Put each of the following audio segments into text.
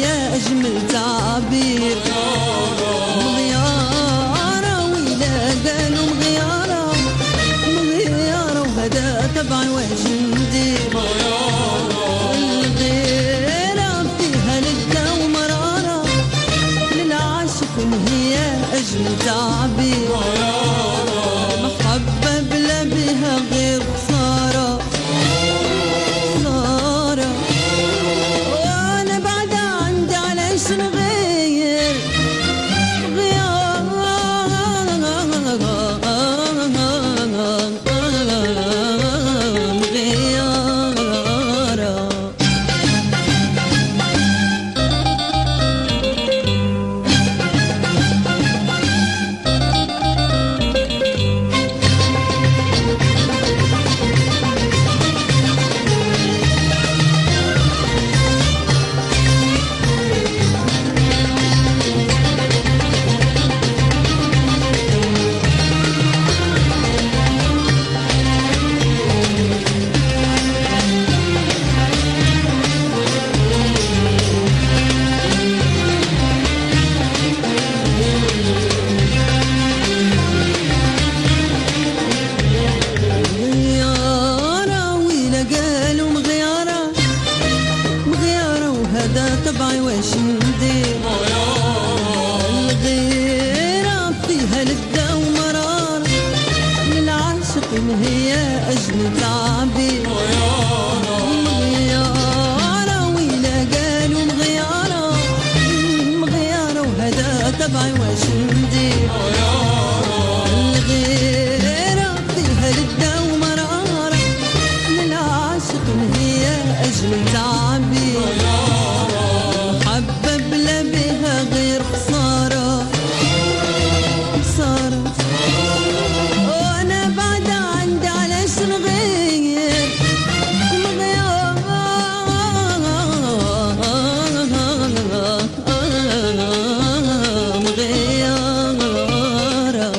هي أجمل تعبير. مغيارة وإلا قالوا مغيارة، مغيارة وهذا طبعا واش ندير. الغيرة فيها لذة ومرارة، للعاشق هي أجمل تعبير. محبة بلا بها غير خسارة، خسارة. وأنا بعد عندي علاش نغير غيار. طبعي واش ندير. الغيرة فيها لذة ومرار، للعاشقين هي أجمل تعبير. مغيارة وإلا قالوا مغيارة، مغيارة وهذا طبعي واش ندير. الغيرة فيها لذة ومرار، للعاشقين هي أجمل تعبير. محبة بلا بها غير خسارة، خسارة. وأنا بعد عندي علاش نغير مغيار. مغيارة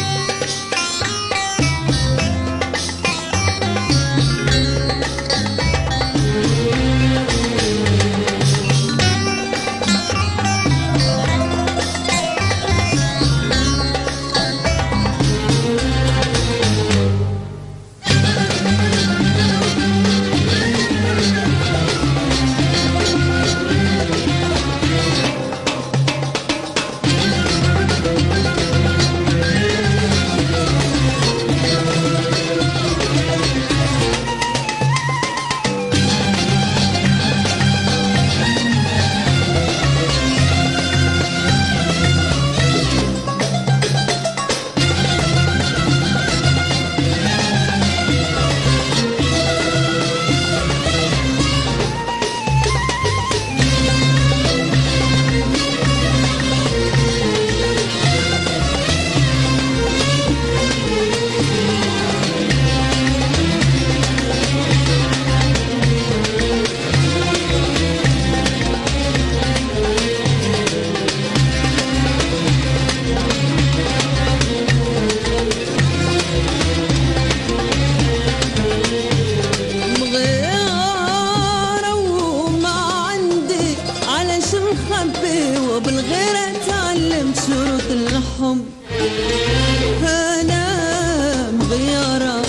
وبالغيرة تعلمت شروط الحب. أنا مغيرة،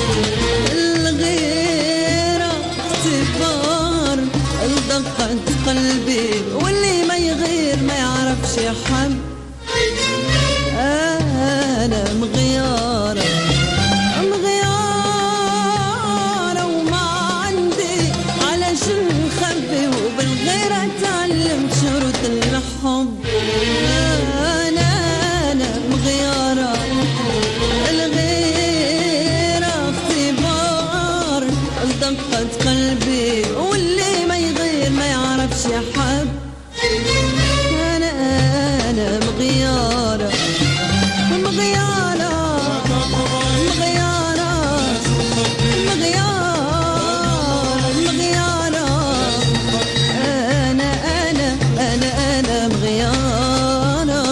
الغيرة اختبار لدقة قلبي، واللي ما يغير ما يعرفش يحب. أنا مغيرة، مغيرة وما عندي علاش نخبي، وبالغيرة تعلمت شروط الحب. أنا مغيرة، الغيرة اختبار لدقة قلبي، واللي ما يغير ما يعرفش يحب. أنا مغيرة، مغيرة، مغيرة، مغيرة، مغيرة. أنا مغيرة.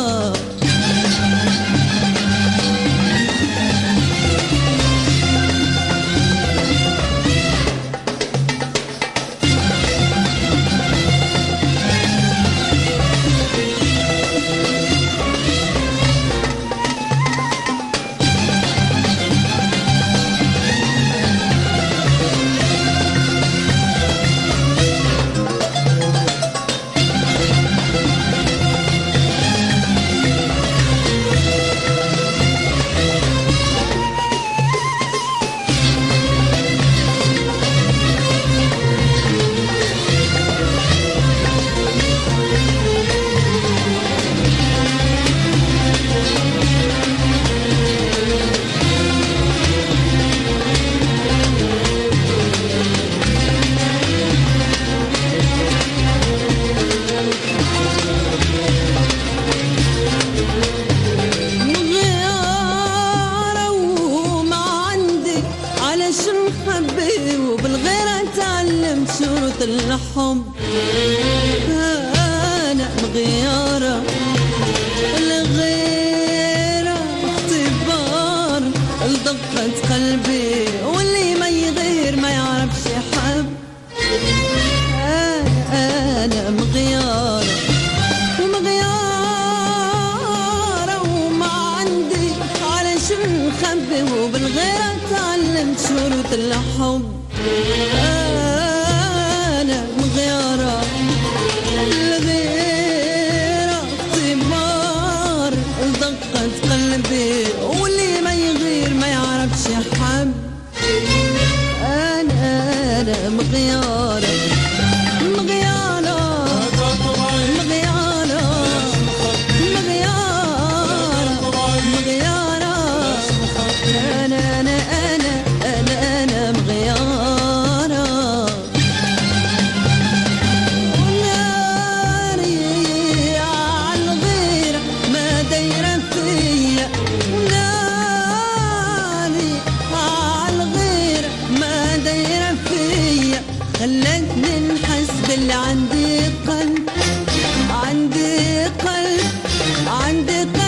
الغيرة تعلمت شروط الحب. أنا مغيرة الغيرة اختبار دقت قلبي، واللي ما يغير ما يعرفش يحب. أنا مغيرة مغيرة مغيرة مغيرة أنا مغيرة. وناري عالغيرة ما دايرة فيا، وناري عالغيرة ما دايرة فيا، خلتني نحس باللي عندي قلب، عندي قلب، عندي قلب.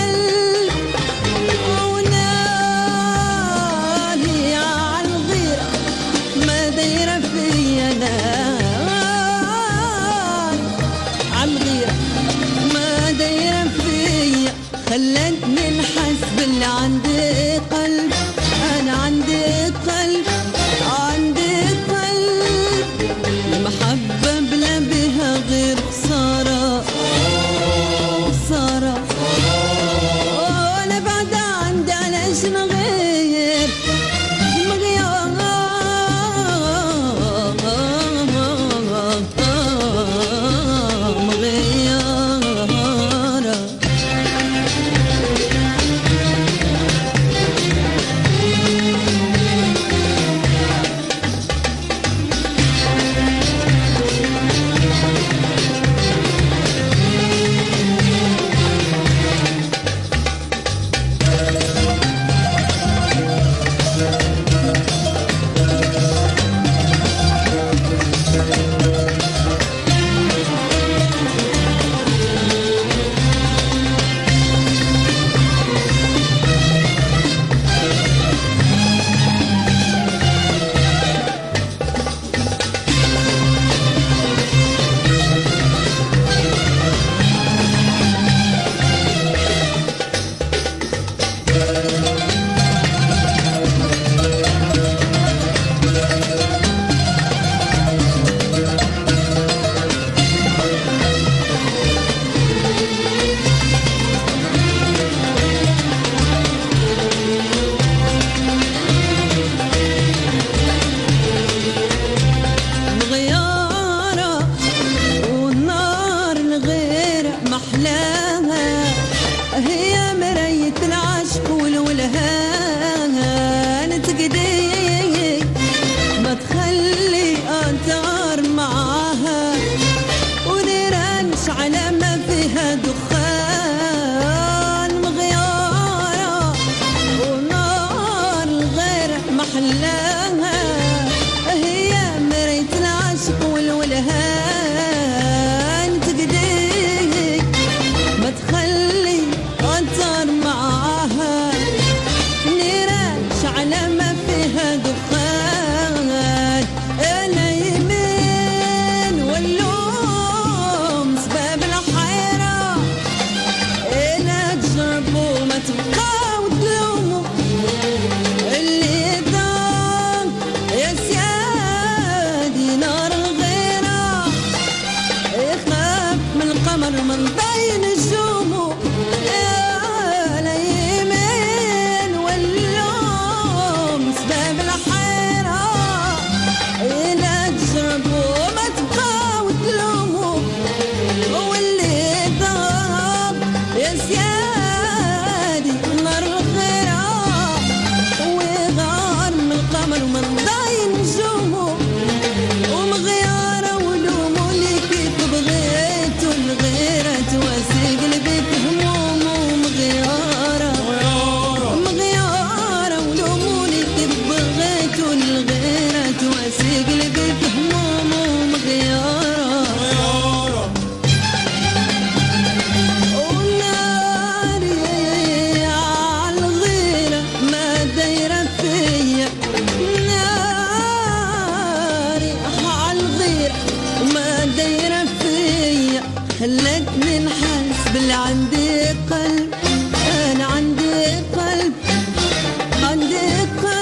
وناري عالغيرة ما دايرة فيا، ناري عالغيرة ما دايرة فيا، خلتني نحس باللي عندي قلب. أنا عندي قلب، عندي قلب. المحبة بلا بها غير خسارة، خسارة. وأنا بعد عندي علاش نغير، مغيرة. والنار الغيرة محلاها، هي مراية العشق والولهان، تقديك ما تخلي أثار معاها، ونيران على ما فيها دخان. مغيارة ونار الغيرة محلاها، هي مراية العشق والولهان، تقديك ما تخلي أثر معاها، نيران على ما فيها دخان. أنا يمين واللوم سباب الحيرة، أنا تجربوا ما تبقاو تلوموا، اللي ضام يا سيادي نار الغيرة، يخاف من القمر من بين نجومه. أنا يمين واللوم سباب الحيرة، إلا تجربوا ما تبقاو تلوموا، واللي ضام يا سيادي نار الغيرة، وغار من القمر ومن ضاين نجومه. ومغيارة ولوموا لي كيف بغيتوا الغيرة تواسي قلبي في همومه. مغيارة مغيارة ولوموا لي كيف بغيتوا الغيرة تواسي قلبي في همومه. مغيارة وناري عالغيرة ما دايرة فيا، ناري عالغيرة ما دايرة فيا، خلتني نحس باللي عندي قلب. أنا عندي قلب، عندي قلب.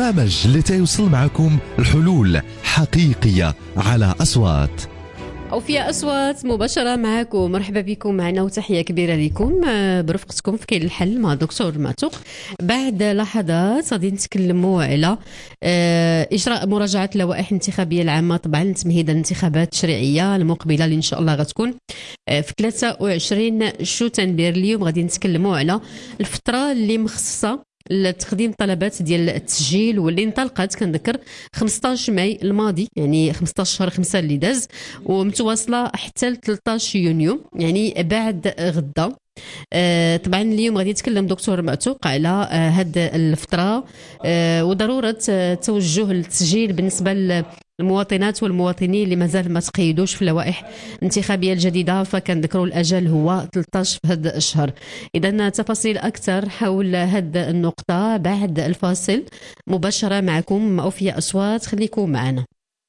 برنامج اللي تيوصل معكم الحلول حقيقية على أصوات، أو فيها أصوات مباشرة معكم. مرحبا بكم معنا وتحية كبيرة لكم برفقتكم في كاين الحل مع دكتور معتوق. بعد لحظات غادي نتكلموا على إجراء مراجعة اللوائح الانتخابية العامة طبعا تمهيدا للانتخابات التشريعية المقبلة اللي إن شاء الله غتكون في 23 شتنبر. اليوم غادي نتكلموا على الفترة اللي مخصصة لتقديم طلبات ديال التسجيل واللي انطلقت كنذكر 15 ماي الماضي، يعني 15 شهر 5 اللي داز، ومتواصله حتى ل 13 يونيو يعني بعد غدا. طبعا اليوم غادي يتكلم دكتور معتوق على هاد الفتره وضروره توجه للتسجيل بالنسبه المواطنات والمواطنين اللي مازال ما تقيدوش في اللوائح الانتخابيه الجديده، فكنذكروا الاجل هو 13 في هذا الشهر. اذا تفاصيل اكثر حول هذه النقطه بعد الفاصل مباشره معكم اوفياء اصوات، خليكم معنا.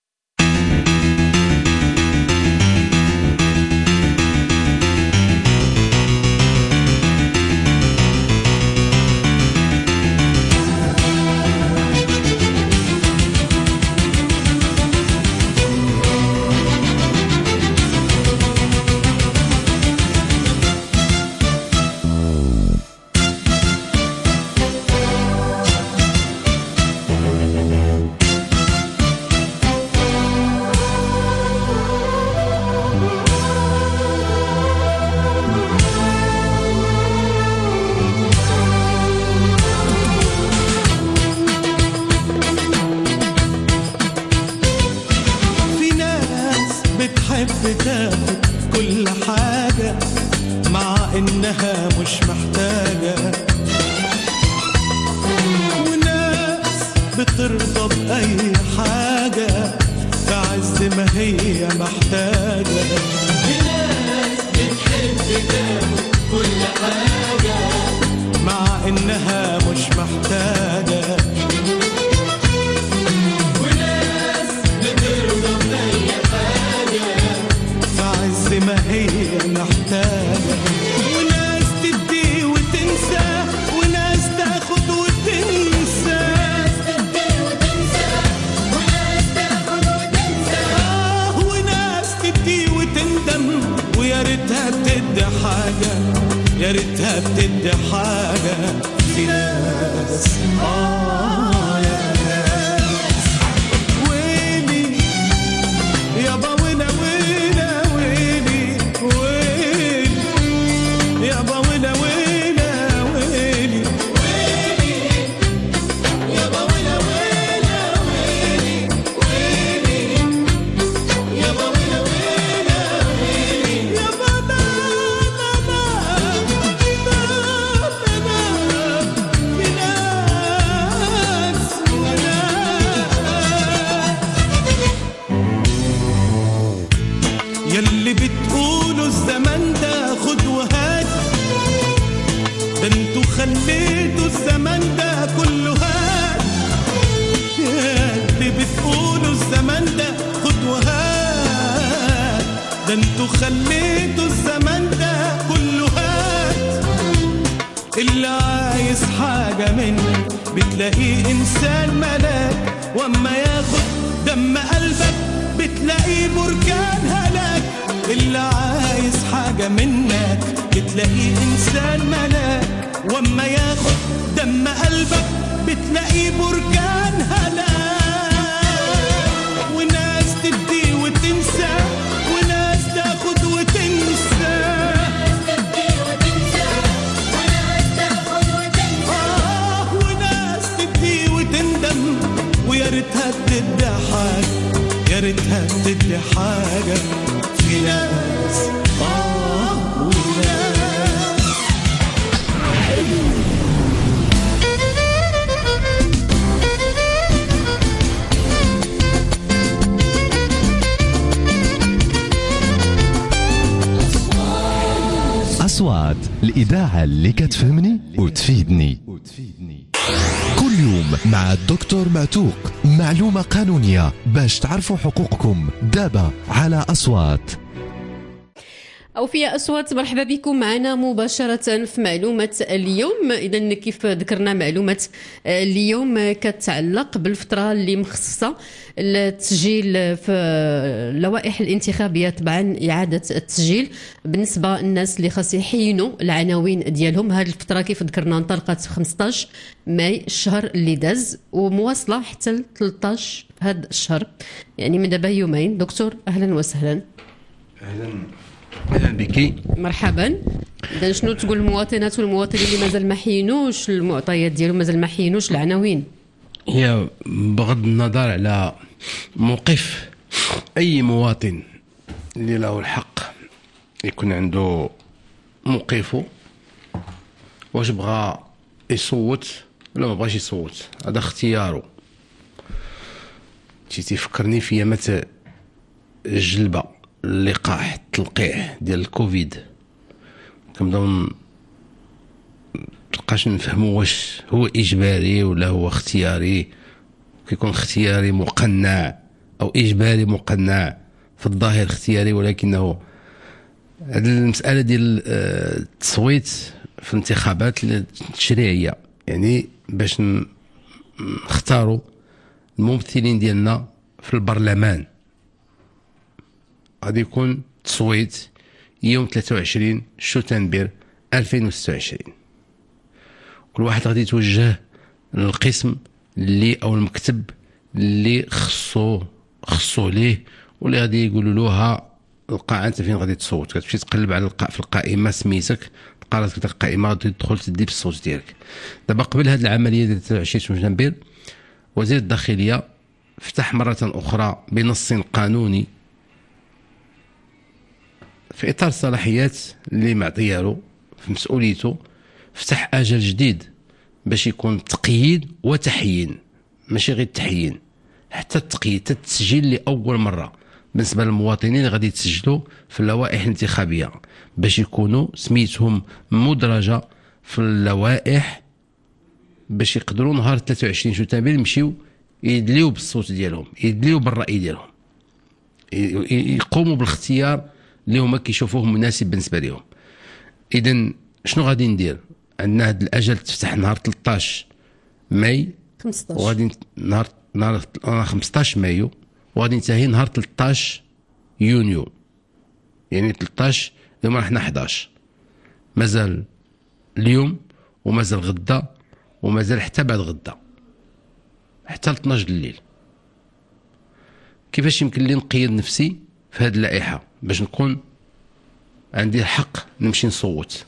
بتاخد كل حاجة مع إنها مش محتاجة، وناس بترضى بأي حاجة في عز ما هي محتاجة. ناس بتحب تاخد كل حاجة مع إنها مش محتاجة، ما هي محتاجة. وناس تدي وتنسى، وناس تاخد وتنسى، وناس تاخد وتنسى، وناس تدي وتندم، ويا ريتها بتدي حاجة، يا ريتها بتدي حاجة. في ناس يا ناس ويلي يابا وينا يلي بتقولوا الزمن ده خد وهات، ده انتوا خليتوا الزمن ده كله هات. يلي بتقولوا الزمن ده خد وهات، ده انتوا خليتوا الزمن ده كله هات. اللي عايز حاجة منك بتلاقيه إنسان ملاك، واما ياخد دم قلبك بتلاقيه بركان هلاك. اللي عايز حاجة منك بتلاقيه إنسان ملاك، واما ياخد دم قلبك بتلاقيه بركان هلاك. وناس تدي وتنسى، وناس تاخد وتنسى، وناس تدي وتندم، ويا ريتها بتدي حاجة، يا ريتها بتدي حاجة. في ناس وناس أصوات، الإذاعة اللي كتفهمني وتفيدني. كل يوم مع الدكتور معتوق، معلومة قانونية باش تعرفوا حقوقكم. دابا على أصوات. أوفياء أصوات، مرحبا بكم معنا مباشرة في معلومة اليوم. إذا كيف ذكرنا معلومة اليوم كتعلق بالفترة اللي مخصصة التسجيل في اللوائح الانتخابية، طبعا إعادة التسجيل بالنسبة للناس اللي خاص يحينوا العناوين ديالهم. هذه الفترة كيف ذكرنا انطلقت 15 ماي الشهر اللي داز ومواصلة حتى ل 13 في هذا الشهر، يعني من دابا يومين. دكتور أهلا وسهلا. اهلا بك. مرحبا. اذا شنو تقول المواطنات والمواطنين اللي مازال ما حينوش المعطيات ديالهم، مازال ما حينوش العناوين؟ هي بغض النظر على موقف اي مواطن اللي له الحق يكون عنده موقفه، واش بغى يصوت ولا ما بغاش يصوت، هذا اختياره. تيفكرني في ايامات الجلبه، اللقاح، التلقيح ديال الكوفيد، كنبداو متبقاش نفهموا واش هو اجباري ولا هو اختياري. كيكون اختياري مقنع او اجباري مقنع، في الظاهر اختياري، ولكنه هذه المساله ديال التصويت في الانتخابات التشريعيه، يعني باش نختاروا الممثلين ديالنا في البرلمان، غادي يكون تصويت يوم 23 شتنبر 2026. كل واحد غادي يتوجه للقسم اللي او المكتب اللي خصو ليه، واللي غادي يقولوا له ها القاعه انت فين غادي تصوت. كتمشي تقلب على في القائمه سميتك، تلقى راسك ديك القائمه غادي تدخل تدي بالصوت ديالك. دابا قبل هذه العمليه ديال 23 شتنبر، وزير الداخليه فتح مره اخرى بنص قانوني في اطار الصلاحيات اللي معطيه له في مسؤوليته، فتح اجل جديد باش يكون تقييد وتحيين، ماشي غير التحيين، حتى التقييد، حتى التسجيل لاول مره بالنسبه للمواطنين اللي غادي يتسجلوا في اللوائح الانتخابيه، باش يكونوا سميتهم مدرجه في اللوائح، باش يقدروا نهار 23 شتنبر يمشيو يدليو بالصوت ديالهم، يدليو بالراي ديالهم، يقوموا بالاختيار اللي هما كيشوفوه مناسب بالنسبه لهم. اذا شنو غادي ندير؟ عندنا هذا الاجل تفتح نهار 13 ماي 15، وغادي نهار 15 مايو، وغادي ينتهي نهار 13 يونيو، يعني 13 اليوم راحنا 11، مازال اليوم ومازال غدا ومازال حتى بعد غدا، حتى ل 12 الليل. كيفاش يمكن لي نقيد نفسي في هذه اللائحه باش نكون عندي الحق نمشي نصوت؟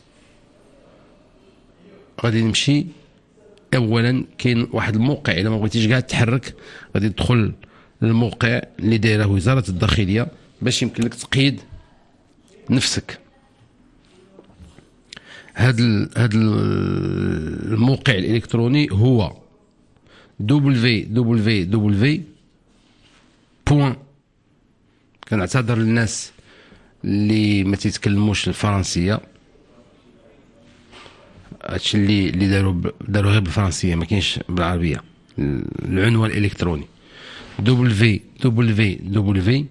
غادي نمشي اولا، كاين واحد الموقع، الا ما بغيتيش كاع تحرك غادي تدخل للموقع اللي دايره وزاره الداخليه باش يمكن لك تقيد نفسك. هذا الموقع الالكتروني هو www. كنعتذر للناس اللي ما تيتكلموش الفرنسيه، هادشي اللي داروا غير بالفرنسيه، ما كاينش بالعربيه. العنوان الالكتروني www.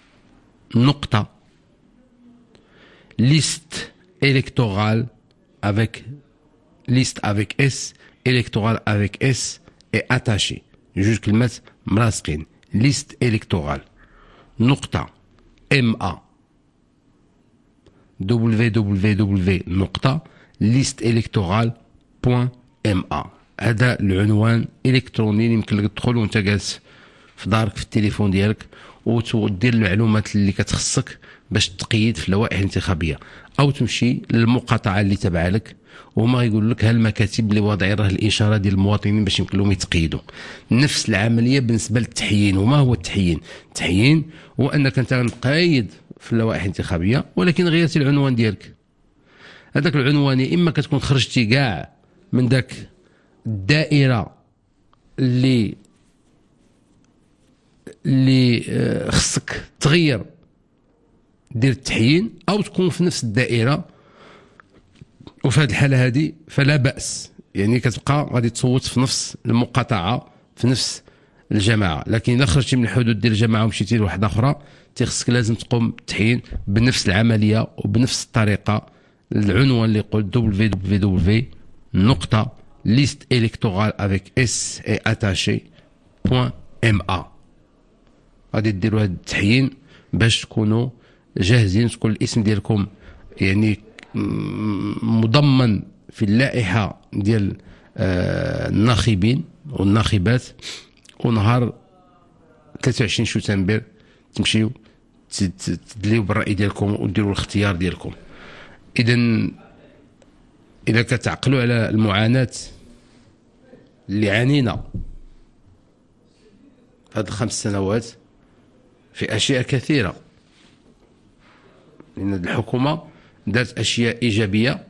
liste électorale avec liste avec S électorale avec S et attaché، جوج كلمات ملاصقين، liste électorale MA www.listeelectorale.ma. هذا العنوان الكتروني اللي يمكن لك تدخل وانت جالس في دارك في التليفون ديالك وتدير المعلومات اللي كتخصك باش تقيد في اللوائح الانتخابيه، او تمشي للمقاطعه اللي تابعه لك وهما يقول لك ها المكاتب اللي واضعين راه الاشاره ديال المواطنين باش يمكن لهم يتقيدوا. نفس العمليه بالنسبه للتحيين. وما هو التحيين؟ التحيين هو انك انت مقيد في اللوائح الانتخابيه ولكن غيرتي العنوان ديالك. هذاك العنوان يا اما كتكون خرجتي كاع من ذاك الدائره اللي خصك تغير دير التحيين، او تكون في نفس الدائره. وفي هذه الحاله هذه فلا باس، يعني كتبقى غادي تصوت في نفس المقاطعه في نفس الجماعه. لكن اذا خرجتي من الحدود ديال الجماعه ومشيتي لواحده اخرى تيخصك لازم تقوم بالتحيين بنفس العمليه وبنفس الطريقه. العنوان اللي يقول www.listeelectorale.ma غادي ديروا هذا التحيين باش تكونوا جاهزين، تكون الاسم ديالكم يعني مضمن في اللائحه ديال الناخبين والناخبات. ونهار 23 شتنبر تمشيو تدليو بالراي ديالكم وديروا الاختيار ديالكم. اذا كتعقلوا على المعاناه اللي عانينا هاد 5 سنوات في اشياء كثيره، لان الحكومه دارت اشياء ايجابيه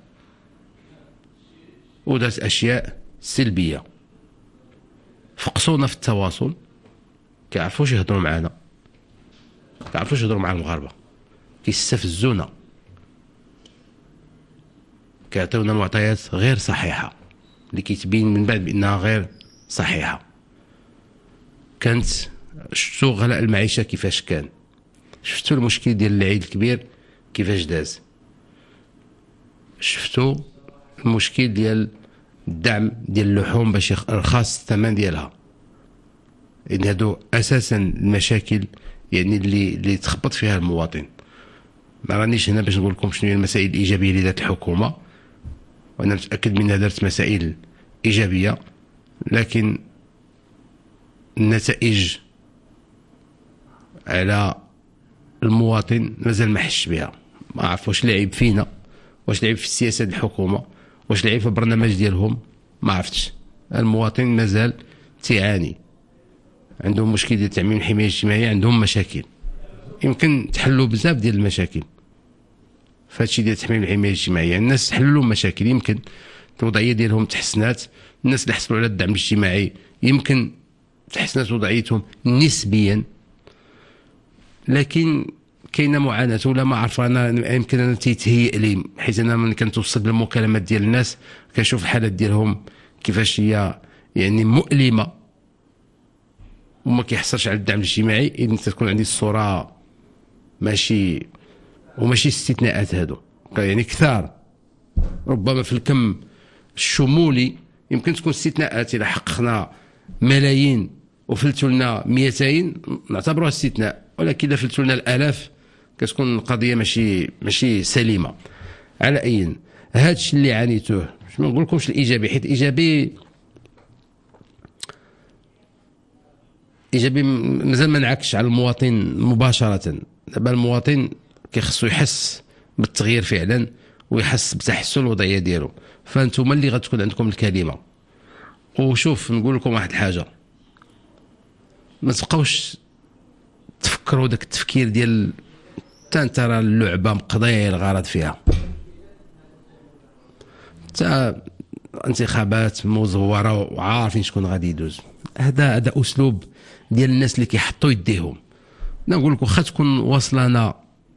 ودارت اشياء سلبيه. فقصونا في التواصل، كيعرفوش يهضروا معنا، كيعرفوش يهضروا مع المغاربه، كيستفزونا، كيعطيونا معطيات غير صحيحه اللي كيتبين من بعد بانها غير صحيحه. كانت شفتوا غلاء المعيشه كيفاش كان، شفتوا المشكل ديال العيد الكبير كيفاش داز، شفتوا المشكل ديال الدعم ديال اللحوم باش يرخص الثمن ديالها. ان هادو اساسا المشاكل يعني اللي تخبط فيها المواطن. ما رانيش هنا باش نقول لكم شنو هي المسائل الايجابيه اللي دارت الحكومه، وانا متاكد منها دارت مسائل ايجابيه، لكن النتائج على المواطن مازال ما حش بها. ما عرف واش العيب فينا، واش العيب في السياسه ديال الحكومه، واش العيب في البرنامج ديالهم، ما عرفتش. المواطن مازال تيعاني، عندهم مشكل ديال التامين والحمايه الاجتماعيه، عندهم مشاكل يمكن تحلوا بزاف ديال المشاكل فهادشي ديال التامين والحمايه الاجتماعيه. الناس حلوا لهم مشاكل، يمكن الوضعيه ديالهم تحسنات، الناس اللي حصلوا على الدعم الاجتماعي يمكن تحسنت وضعيتهم نسبيا، لكن كاينه معاناه ولا ما عرف. انا يمكن انا تيتهيأ لي، حيت انا من كنتوصل بالمكالمات ديال الناس كنشوف الحالات ديالهم كيفاش هي يعني مؤلمه وما كيحصلش على الدعم الاجتماعي. اذا تكون عندي الصوره ماشي استثناءات، هادو يعني كثار، ربما في الكم الشمولي يمكن تكون استثناءات. اذا حققنا ملايين وفلتوا لنا 200 نعتبروها استثناء، ولكن اذا فلتوا لنا الالاف كتكون القضيه ماشي سليمه. على اي هادشي اللي عانيتوه، ما نقول لكمش الايجابي، حيت ايجابي مازال ما نعكش على المواطن مباشره. دابا المواطن كيخصو يحس بالتغيير فعلا ويحس بتحسن الوضعيه ديالو، فانتم اللي غتكون عندكم الكلمه. وشوف نقول لكم واحد الحاجه، ما تبقاوش تفكروا داك التفكير ديال ترى اللعبه مقضيه الغرض فيها، تا انتخابات مزوره وعارفين شكون غادي يدوز. هذا اسلوب ديال الناس اللي كيحطوا يديهم. نقول لكم واخا تكون واصلنا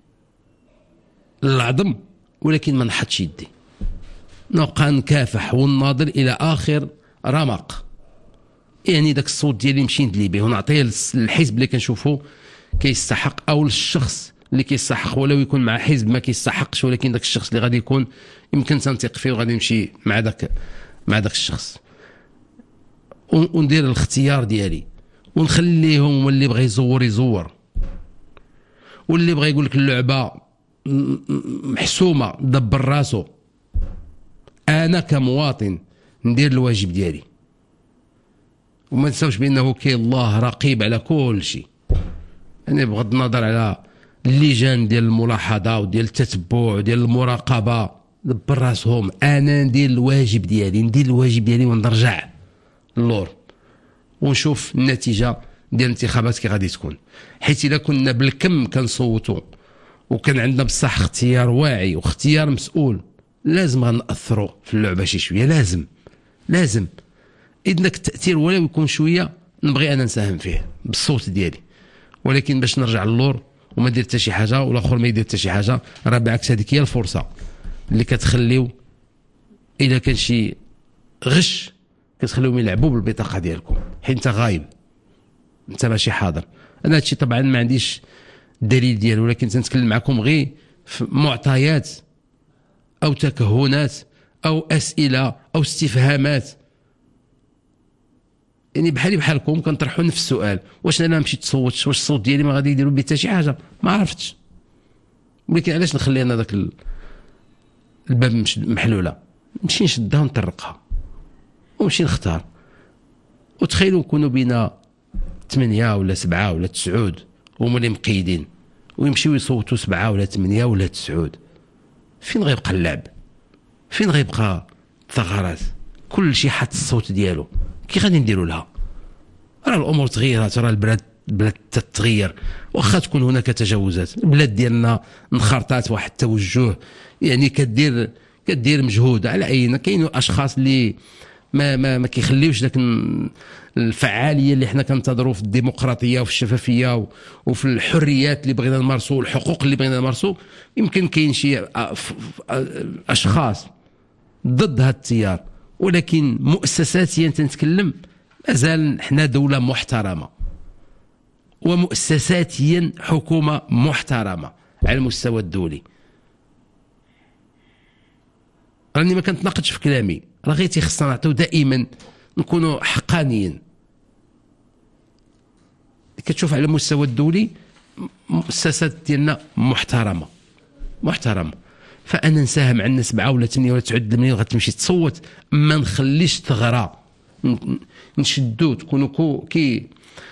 للعظم، ولكن ما نحطش يدي، نبقى نكافح ونناضل الى اخر رمق. يعني داك الصوت ديالي نمشي ندلي به ونعطيه للحزب اللي كنشوفه كيستحق، او للشخص اللي كيستحق، ولو يكون مع حزب ما كيستحقش، ولكن داك الشخص اللي غادي يكون يمكن تنثق فيه وغادي نمشي مع داك الشخص، وندير الاختيار ديالي ونخليهم. واللي بغى يزور، واللي بغى يقول لك اللعبه محسومه دبر راسو. انا كمواطن ندير الواجب ديالي، وما نساوش بانه كاين الله رقيب على كل شيء. يعني بغض النظر على اللجان ديال الملاحظه وديال التتبع وديال المراقبه، دبر راسهم. انا ندير الواجب ديالي ونرجع اللور ونشوف النتيجه ديال الانتخابات كي غادي تكون. حيت الا كنا بالكم كنصوتوا وكان عندنا بصح اختيار واعي واختيار مسؤول، لازم غنأثروا في اللعبه شي شويه، لازم اذا التاثير ولو يكون شويه نبغي انا نساهم فيه بالصوت ديالي. ولكن باش نرجع للور وما دير حتى شي حاجه والاخر ما يدير حتى شي حاجه، راه بالعكس هذيك هي الفرصه اللي كتخليو اذا كان شي غش كتخليهم يلعبوا بالبطاقه ديالكم، حيت انت غايب، انت ماشي حاضر. انا هادشي طبعا ما عنديش الدليل ديالو، ولكن تنتكلم معكم غير في معطيات او تكهنات او اسئله او استفهامات. يعني بحالكم كنطرحوا نفس السؤال، واش انا مشيت تصوت، واش الصوت ديالي ما غادي يديروا به حتى شي حاجه؟ ما عرفتش، ولكن علاش نخلي انا ذاك الباب محلوله؟ نمشي نشدها ونطرقها ونمشي نختار. وتخيلوا نكونوا بينا 8 ولا 7 ولا 9 هما اللي مقيدين، ويمشيو يصوتوا 7 ولا 8 ولا 9. فين غيبقى اللعب؟ فين غيبقى الثغرات؟ كل شيء حط الصوت ديالو، كي غادي نديروا لها؟ راه الامور تغيرات، راه البلاد تتغير، واخا تكون هناك تجاوزات. البلاد ديالنا انخرطات واحد التوجه، يعني كدير مجهود على عيننا. كاين اشخاص اللي ما كيخليوش داك الفعاليه اللي حنا كنتظروا في الديمقراطيه وفي الشفافيه وفي الحريات اللي بغينا نمارسوا والحقوق اللي بغينا نمارسوا. يمكن كاين شي اشخاص ضد هذا التيار، ولكن مؤسساتيا تنتكلم مازال حنا دوله محترمه، ومؤسساتيا حكومه محترمه على المستوى الدولي. راني ما كنتناقضش في كلامي، راه غير تيخصنا نعطيو دائما نكونوا حقانيين. كتشوف على المستوى الدولي المؤسسات ديالنا محترمه، فانا نساهم عندنا 7 ولا 8 ولا 9 منين غتمشي تصوت، ما نخليش ثغره، نشدو تكونوا كي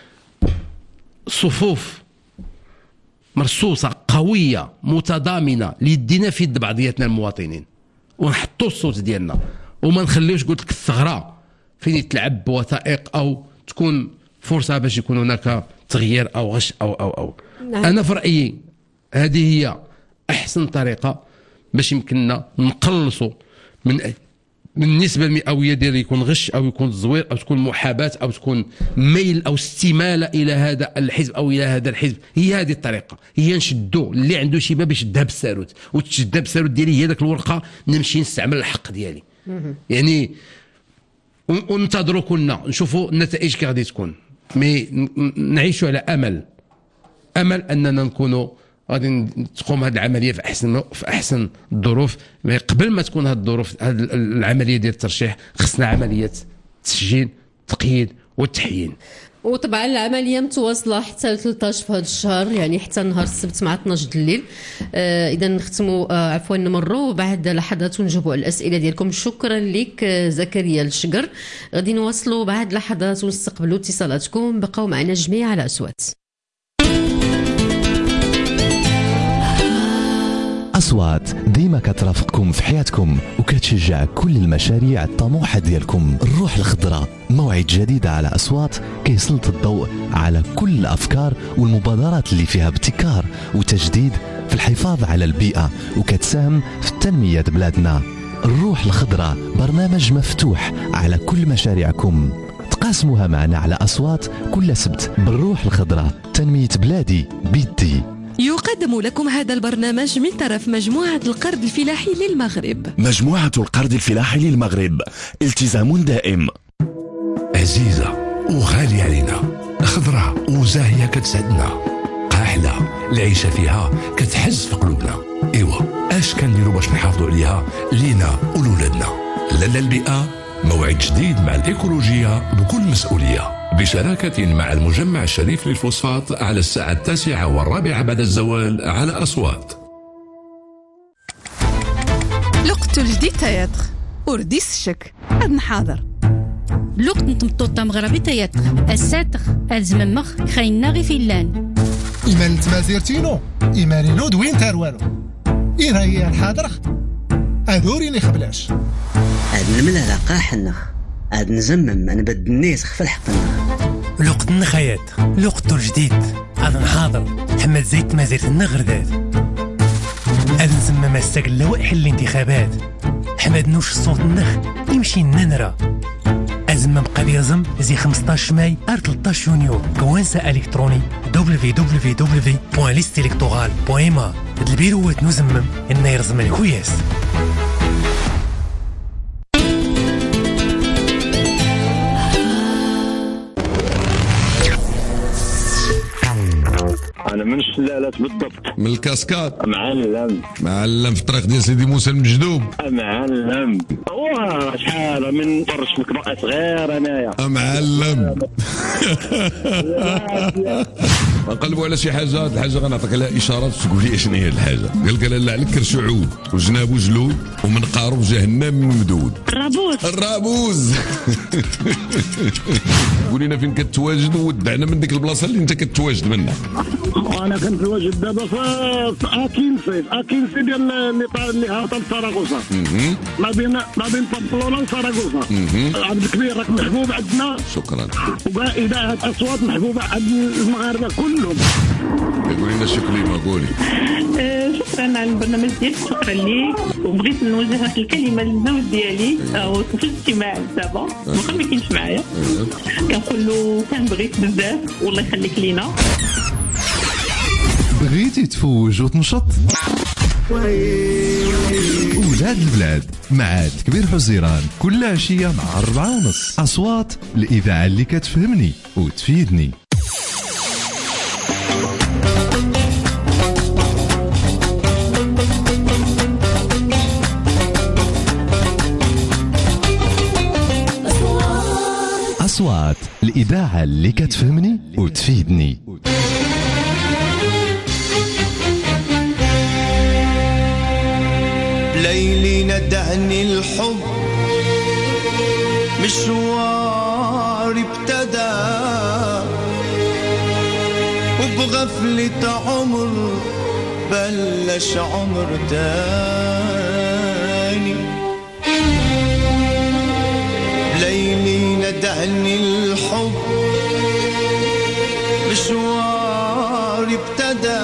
صفوف مرصوصه قويه متضامنه اللي يدينا في يد بعضياتنا المواطنين، ونحطوا الصوت ديالنا، وما نخليوش قلت لك الثغره فين تلعب بوثائق او تكون فرصه باش يكون هناك تغيير او غش او نعم. انا في رايي هذه هي احسن طريقه باش يمكننا نقلصوا من النسبه المئويه ديال يكون غش او يكون تزوير او تكون محاباه او تكون ميل او استماله الى هذا الحزب او الى هذا الحزب. هي هذه الطريقه، هي نشدوا اللي عنده شي باب يشدها بالساروت، وتشدها بالساروت ديالي هي ذاك الورقه نمشي نستعمل الحق ديالي. يعني وننتظروا كلنا نشوفوا النتائج كي غادي تكون، مي نعيشوا على امل اننا نكونوا غادي تقوم هذه العمليه في احسن الظروف. قبل ما تكون هذه الظروف، هذه العمليه ديال الترشيح، خصنا عمليه تسجيل تقييد والتحيين. وطبعا العمليه متواصله حتى 13 في هذا الشهر، يعني حتى نهار السبت مع 12 الليل. اذا نختموا عفوا نمروا بعد لحظات ونجاوبوا على الاسئله ديالكم. شكرا لك زكريا الشقر. غادي نواصلوا بعد لحظات ونستقبلوا اتصالاتكم. بقاو معنا جميع على اصوات. أصوات ديما كترافقكم في حياتكم وكتشجع كل المشاريع الطموحة ديالكم. الروح الخضراء، موعد جديد على أصوات كيسلط الضوء على كل الأفكار والمبادرات اللي فيها ابتكار وتجديد في الحفاظ على البيئة وكتساهم في تنمية بلادنا. الروح الخضراء برنامج مفتوح على كل مشاريعكم، تقاسموها معنا على أصوات كل سبت. بالروح الخضراء تنمية بلادي بيدي. يقدم لكم هذا البرنامج من طرف مجموعة القرض الفلاحي للمغرب. مجموعة القرض الفلاحي للمغرب، التزام دائم. عزيزة وغالية علينا، خضراء وزاهية كتسعدنا، قاحلة العيشة فيها كتحز في قلوبنا. إيوا اش كنديروا باش نحافظوا عليها لينا ولولادنا؟ لالا البيئة، موعد جديد مع الإيكولوجية بكل مسؤولية، بشراكة مع المجمع الشريف للفوسفات على الساعة 9:15 بعد الزوال على أصوات. لقط الجديد تياتر ورديس الشك أدن حاضر. لقط نتمطوطة مغربي تياتر الساتر أزم مخ خينا غي فيلان إيمان تمازيرتينو إيمانينو دوين تاروانو إيه هي الحاضر أدوريني خبلاش أد نملا لقاح النخ أد نزمم أنا بد الناس خف الحق النخ لقط النخيات لقط الجديد أد نحاضر حمد زيت مازيرت النغر ذات أد نزمم استقل لوائح الانتخابات حمد نوش الصوت النخ يمشي ننرى أزمم قبيزم زي 15 ماي 13 يونيو كوانسة إلكتروني www.listelectorale.ma البيروات نزمم إنه يرزم الكويس. أنا انا من الشلالات بالضبط. من الكاسكاد. معلم في الطريق ديال سيدي موسى المجدوب. معلم شحال من طرش مكبقى صغير انايا. معلم نقلبوا على شي حاجه. هاد الحاجه غنعطيك عليها اشارات تقول لي شنو هي الحاجه. قال لك لا عليك كرش عود وجنابو جلود ومنقارو جهنم ممدود. الرابوز قول لنا فين كتواجد ودعنا من ديك البلاصه اللي انت كتواجد منها. انا كنتواجد دابا في اكينسي ديال اللي هابطه لساراغوسا. ما بين بامبلونا وساراغوسا. عبد الكبير راك محبوب عندنا. شكرا. وكاع اذاعه اصوات محبوبه عند المغاربه كلهم. قولي لنا شي كلمه قولي. شكرا على البرنامج ديالك، شكرا ليك، وبغيت نوجه واحد الكلمه للزوج ديالي في الاجتماع دابا واخا ما كاينش معايا. كنقول له كنبغيك بزاف والله يخليك لينا. بغيتي تفوج وتنشط؟ ولاد البلاد مع كبير حزيران كل عشية مع 4:30. أصوات الإذاعة اللي كتفهمني وتفيدني. أصوات الإذاعة اللي كتفهمني وتفيدني. ليلي ندهني الحب مشوار ابتدى وبغفلة عمر بلش عمر تاني. ليلي ندهني الحب مشوار ابتدى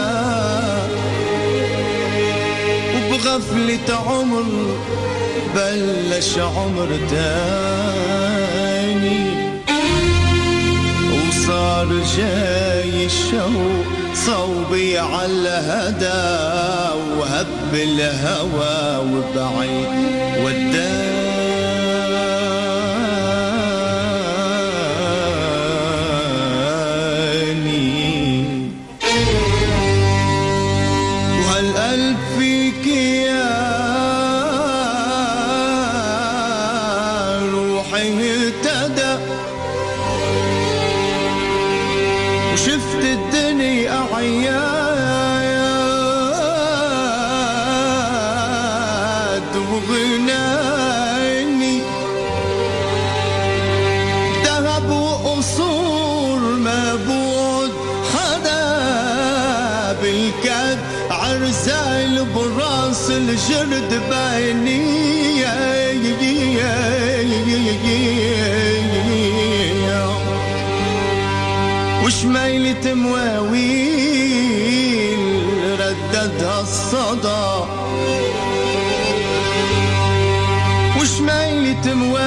وبغفلة عمر بلش عمر تاني. وصار جاي الشوق صوبي على الهدى وهب الهوى وبعيد وداني. وهالقلب فيك يا روحي اهتدى وشفت الدنيا أعياد وغناني. ذهب وقصور ما بود حدا بالكاد عرزال براس الجرد بايني. وشمايلة مواويل رددها الصدى وشمايلة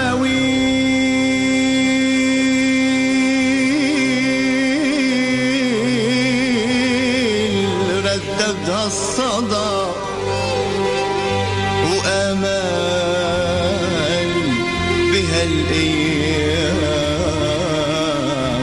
مواويل رددها الصدى. وآمال بهالأيام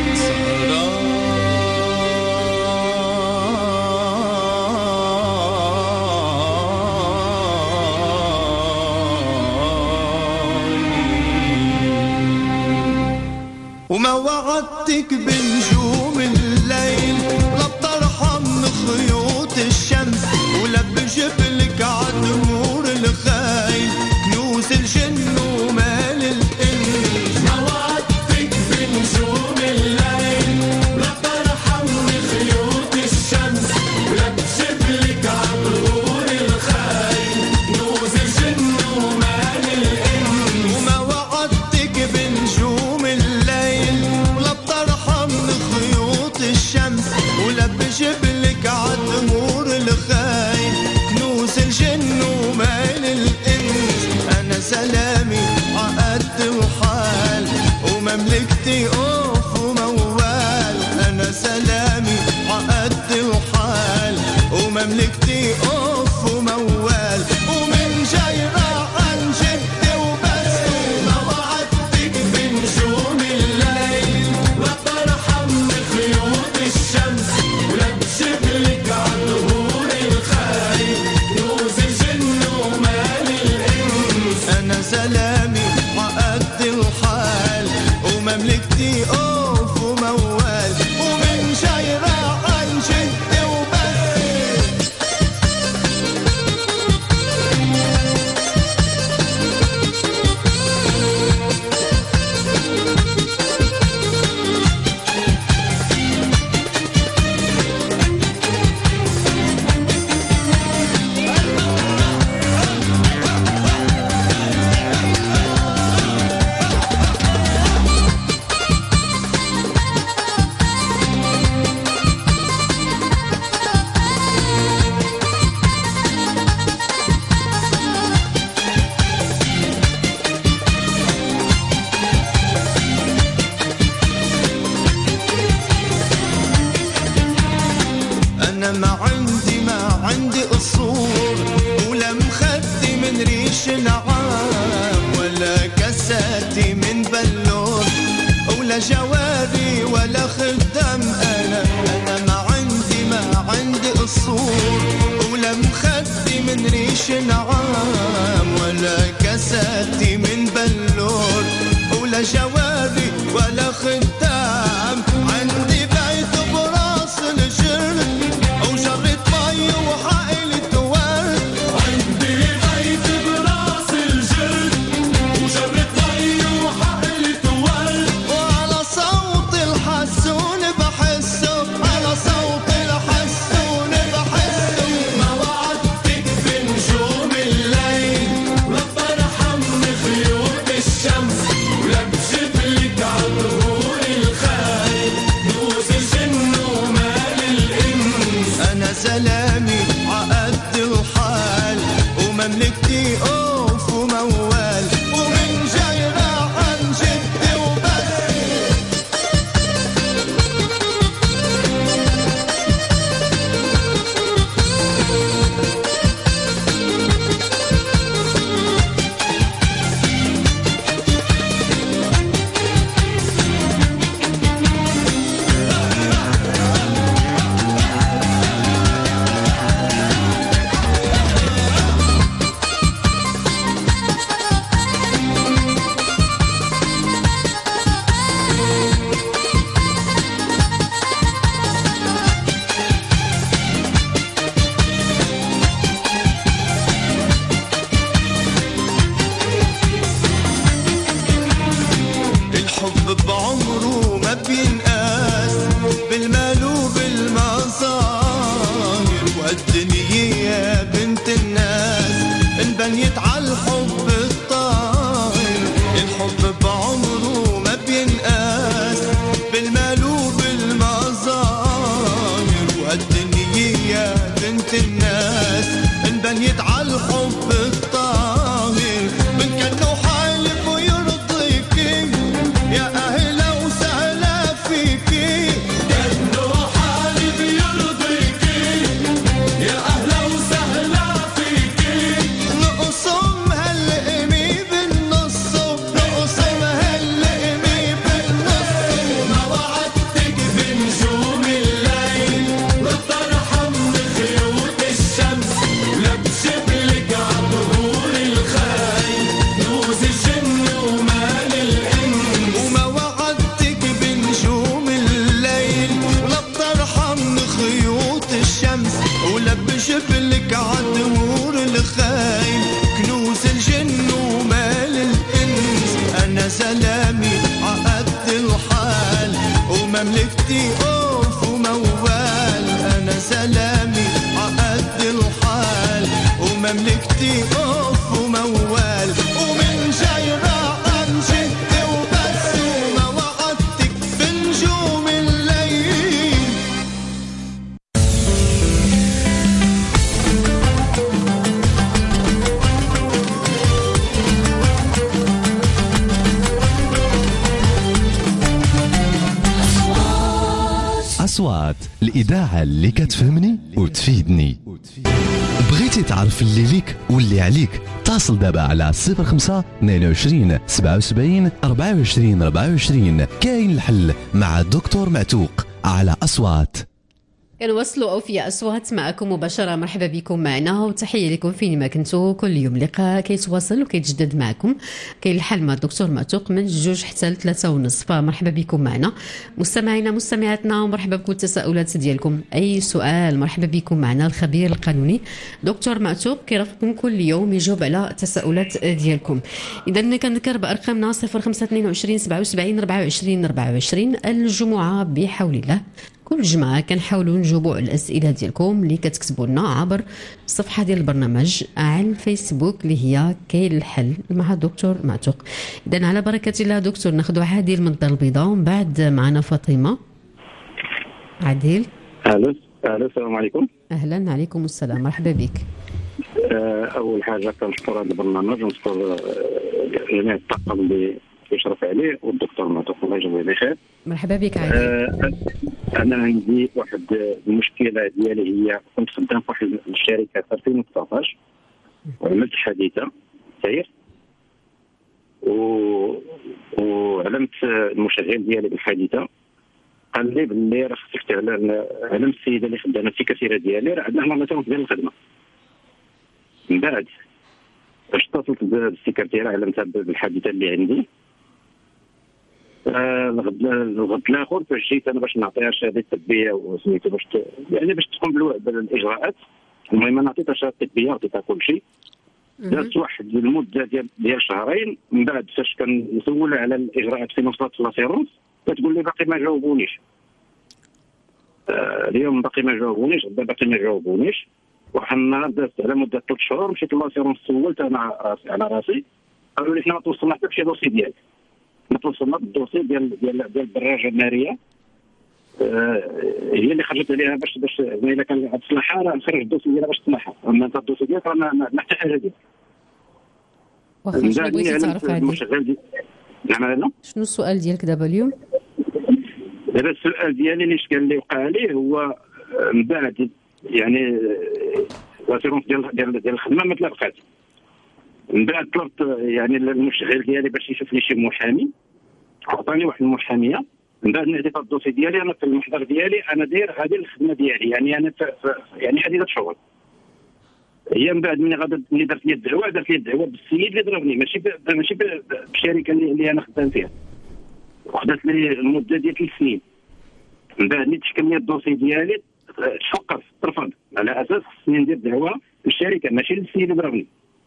وما وعدتك بنجوم الليل لا بترحم خيوط الشمس ولا بجبلك عالنور الخايل كنوز الجن ومال الإنس. ما وعدتك بنجوم الليل لا بترحم خيوط الشمس ولا بجبلك عالنور الخايل كنوز الجن ومال الإنس. وما وعدتك بنجوم الليل لا بترحم خيوط نبغيش نعام ولا كاساتي من بلور ولا جواري ولا خدام. عندي بيت براس الجرد وجرة مي وحائلة ورد. عندي بيت براس الجرد وجرة مي وحائلة ورد. وعلى صوت الحسون بحسه، على صوت الحسون بحسه. ما وعدتك بنجوم الليل رب ارحمني خيوط الشمس ولبست لك عطور الخيل دوس الجن ومال الانس. انا سلامي عقد الحال ومملكتي اوف وموال ومن جاي راح عن جدي وبس. الحب بعمره ما بينقاس بالمال وبالمظاهر والدنيا يا بنت الناس انبنيت على الحب الطاهر. الحب بعمره ما بينقاس بالمال وبالمظاهر والدنيا يا بنت الناس انبنيت على الحب الطاهر. من كانه حالف ويرضيكي يا أهلا وسهلا فيكي. كأنه حالف يرضيكي يا أهلا وسهلا فيكي. نقسم هالقمي بالنص نقسم هالقمي بالنص. ما وعدتك بنجوم الليل رب ارحمني خيوط الشمس ولبست لك عطور الخيل دوس الجن ومال الانس. وما وعدتك بنجوم الليل رب ارحمني خيوط الشمس ولبست لك عطور الخيل كنوز الجن ومال الانس. انا سلامي عقد الحال ومملكتي اوف وموال. انا سلامي عقد الحال ومملكتي اوف وموال ومن جاي راح عن جدي وبس. وما وعدتك بنجوم الليل. أصوات الإذاعة اللي كتفهمني وتفيدني. بغيتي تعرف اللي ليك واللي عليك؟ اتصل دابا على 05 22 77 24 24. كاين الحل مع دكتور معتوق على أصوات. كنواصلوا أوفياء أصوات معكم مباشرة. مرحبا بكم معنا وتحية لكم فينما كنتوا. كل يوم لقاء كيتواصل وكيتجدد معكم. كاين الحل مع الدكتور معتوق من 2 حتى 3:30. فمرحبا بكم معنا مستمعينا مستمعاتنا ومرحبا بكل التساؤلات ديالكم. أي سؤال مرحبا بكم معنا. الخبير القانوني دكتور معتوق كيرافقكم كل يوم يجاوب على التساؤلات ديالكم. إذا كنذكر بأرقامنا 0522 77 24 24. الجمعة بحول الله كل جمعة كنحاولوا نجاوبوا على الأسئلة ديالكم اللي كتكتبوا لنا عبر الصفحة ديال البرنامج على الفيسبوك اللي هي كاين الحل مع دكتور معتوق. إذا على بركة الله دكتور ناخذوا عادل من الدار البيضاء ومن بعد معنا فاطمة. عادل. الو السلام عليكم. أهلا عليكم السلام مرحبا بك. أول حاجة كنشكر هذا البرنامج ونشكر جميع الطاقم اللي يشرف عليه والدكتور معتوق الله يجزيه بخير. مرحبا بك عادل. انا عندي واحد المشكله ديالي هي كنت خدام في واحد الشركه في 2019 وعملت حادثه سير وعلمت المشغل ديالي بالحادثه قال لي باللي راه خصك تعلم السيده اللي خدامه في كثيره ديالي راه عندنا مثلا ديال الخدمه من بعد باش اتصلت بالسكرتيره علمتها بالحادثه اللي عندي. الغد الاخر فاش جيت انا باش نعطيها شهاده طبيه وسميتو باش يعني باش تقوم بالاجراءات. المهم انا عطيتها شهاده طبيه عطيتها كل شيء. دازت واحد المده ديال شهرين. من بعد فاش كنسولها على الاجراءات فين وصلت لاسيرونس كتقول لي باقي ما جاوبونيش. اليوم باقي ما جاوبونيش، غدا باقي ما جاوبونيش. واحد النهار دازت على مده 3 شهور مشيت لاسيرونس سولت انا على راسي، قالوا لي حنا ما توصلنا حتى بشي دوسي ديالك. ما توصلنا بالدوسي ديال الدراجه الناريه. هي اللي خرجت عليها باش الا كان عاد تصلحها راه نخرج الدوسي ديالها باش تصلحها. اما انت الدوسي ديالك راه ما حتى حاجه ديالك. واخا شنو بغيتي تعرف هذه؟ نعم. شنو السؤال ديالك دابا اليوم؟ دابا السؤال ديالي اللي وقع لي هو من بعد يعني لاسيرونس ديال الخدمه ما تلقات. من بعد طلبت يعني المشغل ديالي باش يشوف لي شي محامي، عطاني واحد المحاميه. من بعد نهديت الدوسي ديالي انا في المحضر ديالي انا داير هذه الخدمه ديالي يعني انا يعني حديثه شغل. هي من بعد ملي درت لي الدعوه بالسيد اللي ضربني ماشي بالشركه اللي انا خدام فيها. وخدات لي المده ديال 3 سنين. من بعد ملي تحكم لي الدوسي ديالي تفقف ترفض على اساس خصني ندير دعوه للشركه ماشي للسيد اللي ضربني.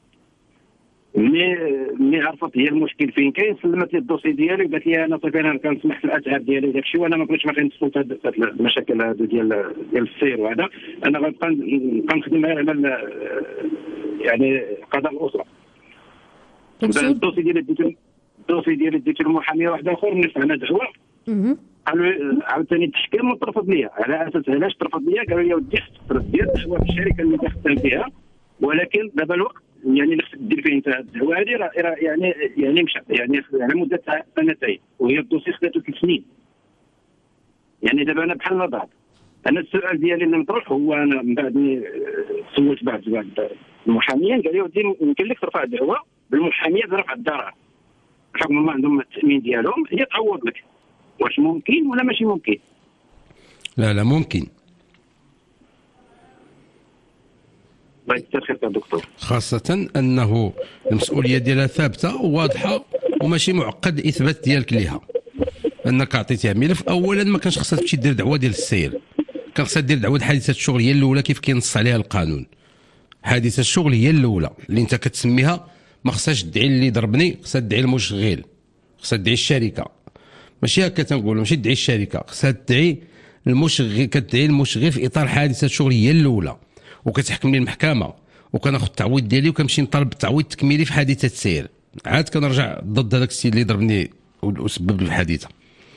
ملي عرفت هي المشكل فين كاين سلمت لي الدوسي ديالي وقالت لي انا صافي انا كنسمح في الاتعاب ديالي وداك الشيء وانا ما بغيتش باقي نسول في هاد المشاكل هادو ديال السير وهذا. انا غنبقى نخدم على يعني قضاء الاسره. الدوسي ديالي ديت المحاميه واحد اخر نرفع انا دعوه. قالوا عاوتاني تحكم وترفض ليا على اساس علاش ترفض ليا. قالوا لي ودي خصك دير دعوه في الشركه اللي خدام فيها ولكن دابا الوقت يعني اللي خصك دير فيه انت الدعوه هذه راه يعني مشى يعني على مده 2 سنين وهي الدوسي خداتو 3 سنين. يعني دابا انا بحال بعض. انا السؤال ديالي اللي مطروح هو انا من بعد سولت بعض المحاميين قال لي ودي يمكن لك ترفع دعوه بالمحاميه برفع الضرر بحكم ما عندهم التامين ديالهم هي تعوض لك. واش ممكن ولا ماشي ممكن؟ لا ممكن. الله يكثر خيرك يا دكتور. خاصة أنه المسؤولية ديالها ثابتة وواضحة وماشي معقد الإثبات ديالك ليها. أنك عطيتيها ملف. أولا ما كانش خصها تمشي دير دعوة ديال السير، كان خصها دير دعوة حادثة الشغل هي الأولى كيف كينص عليها القانون. حادثة الشغل هي الأولى اللي أنت كتسميها. ما خصهاش تدعي اللي ضربني، خصها تدعي المشغل، خصها تدعي الشركة. ماشي هكا تنقول، ماشي تدعي الشركة، خصها تدعي المشغل. كتدعي المشغل في إطار حادثة الشغل هي الأولى وكتحكم لي المحكمه وكناخذ التعويض ديالي وكنمشي نطالب بالتعويض التكميلي في حادثه السير. عاد كنرجع ضد هذاك السيد اللي ضربني وسبب لي الحادثه.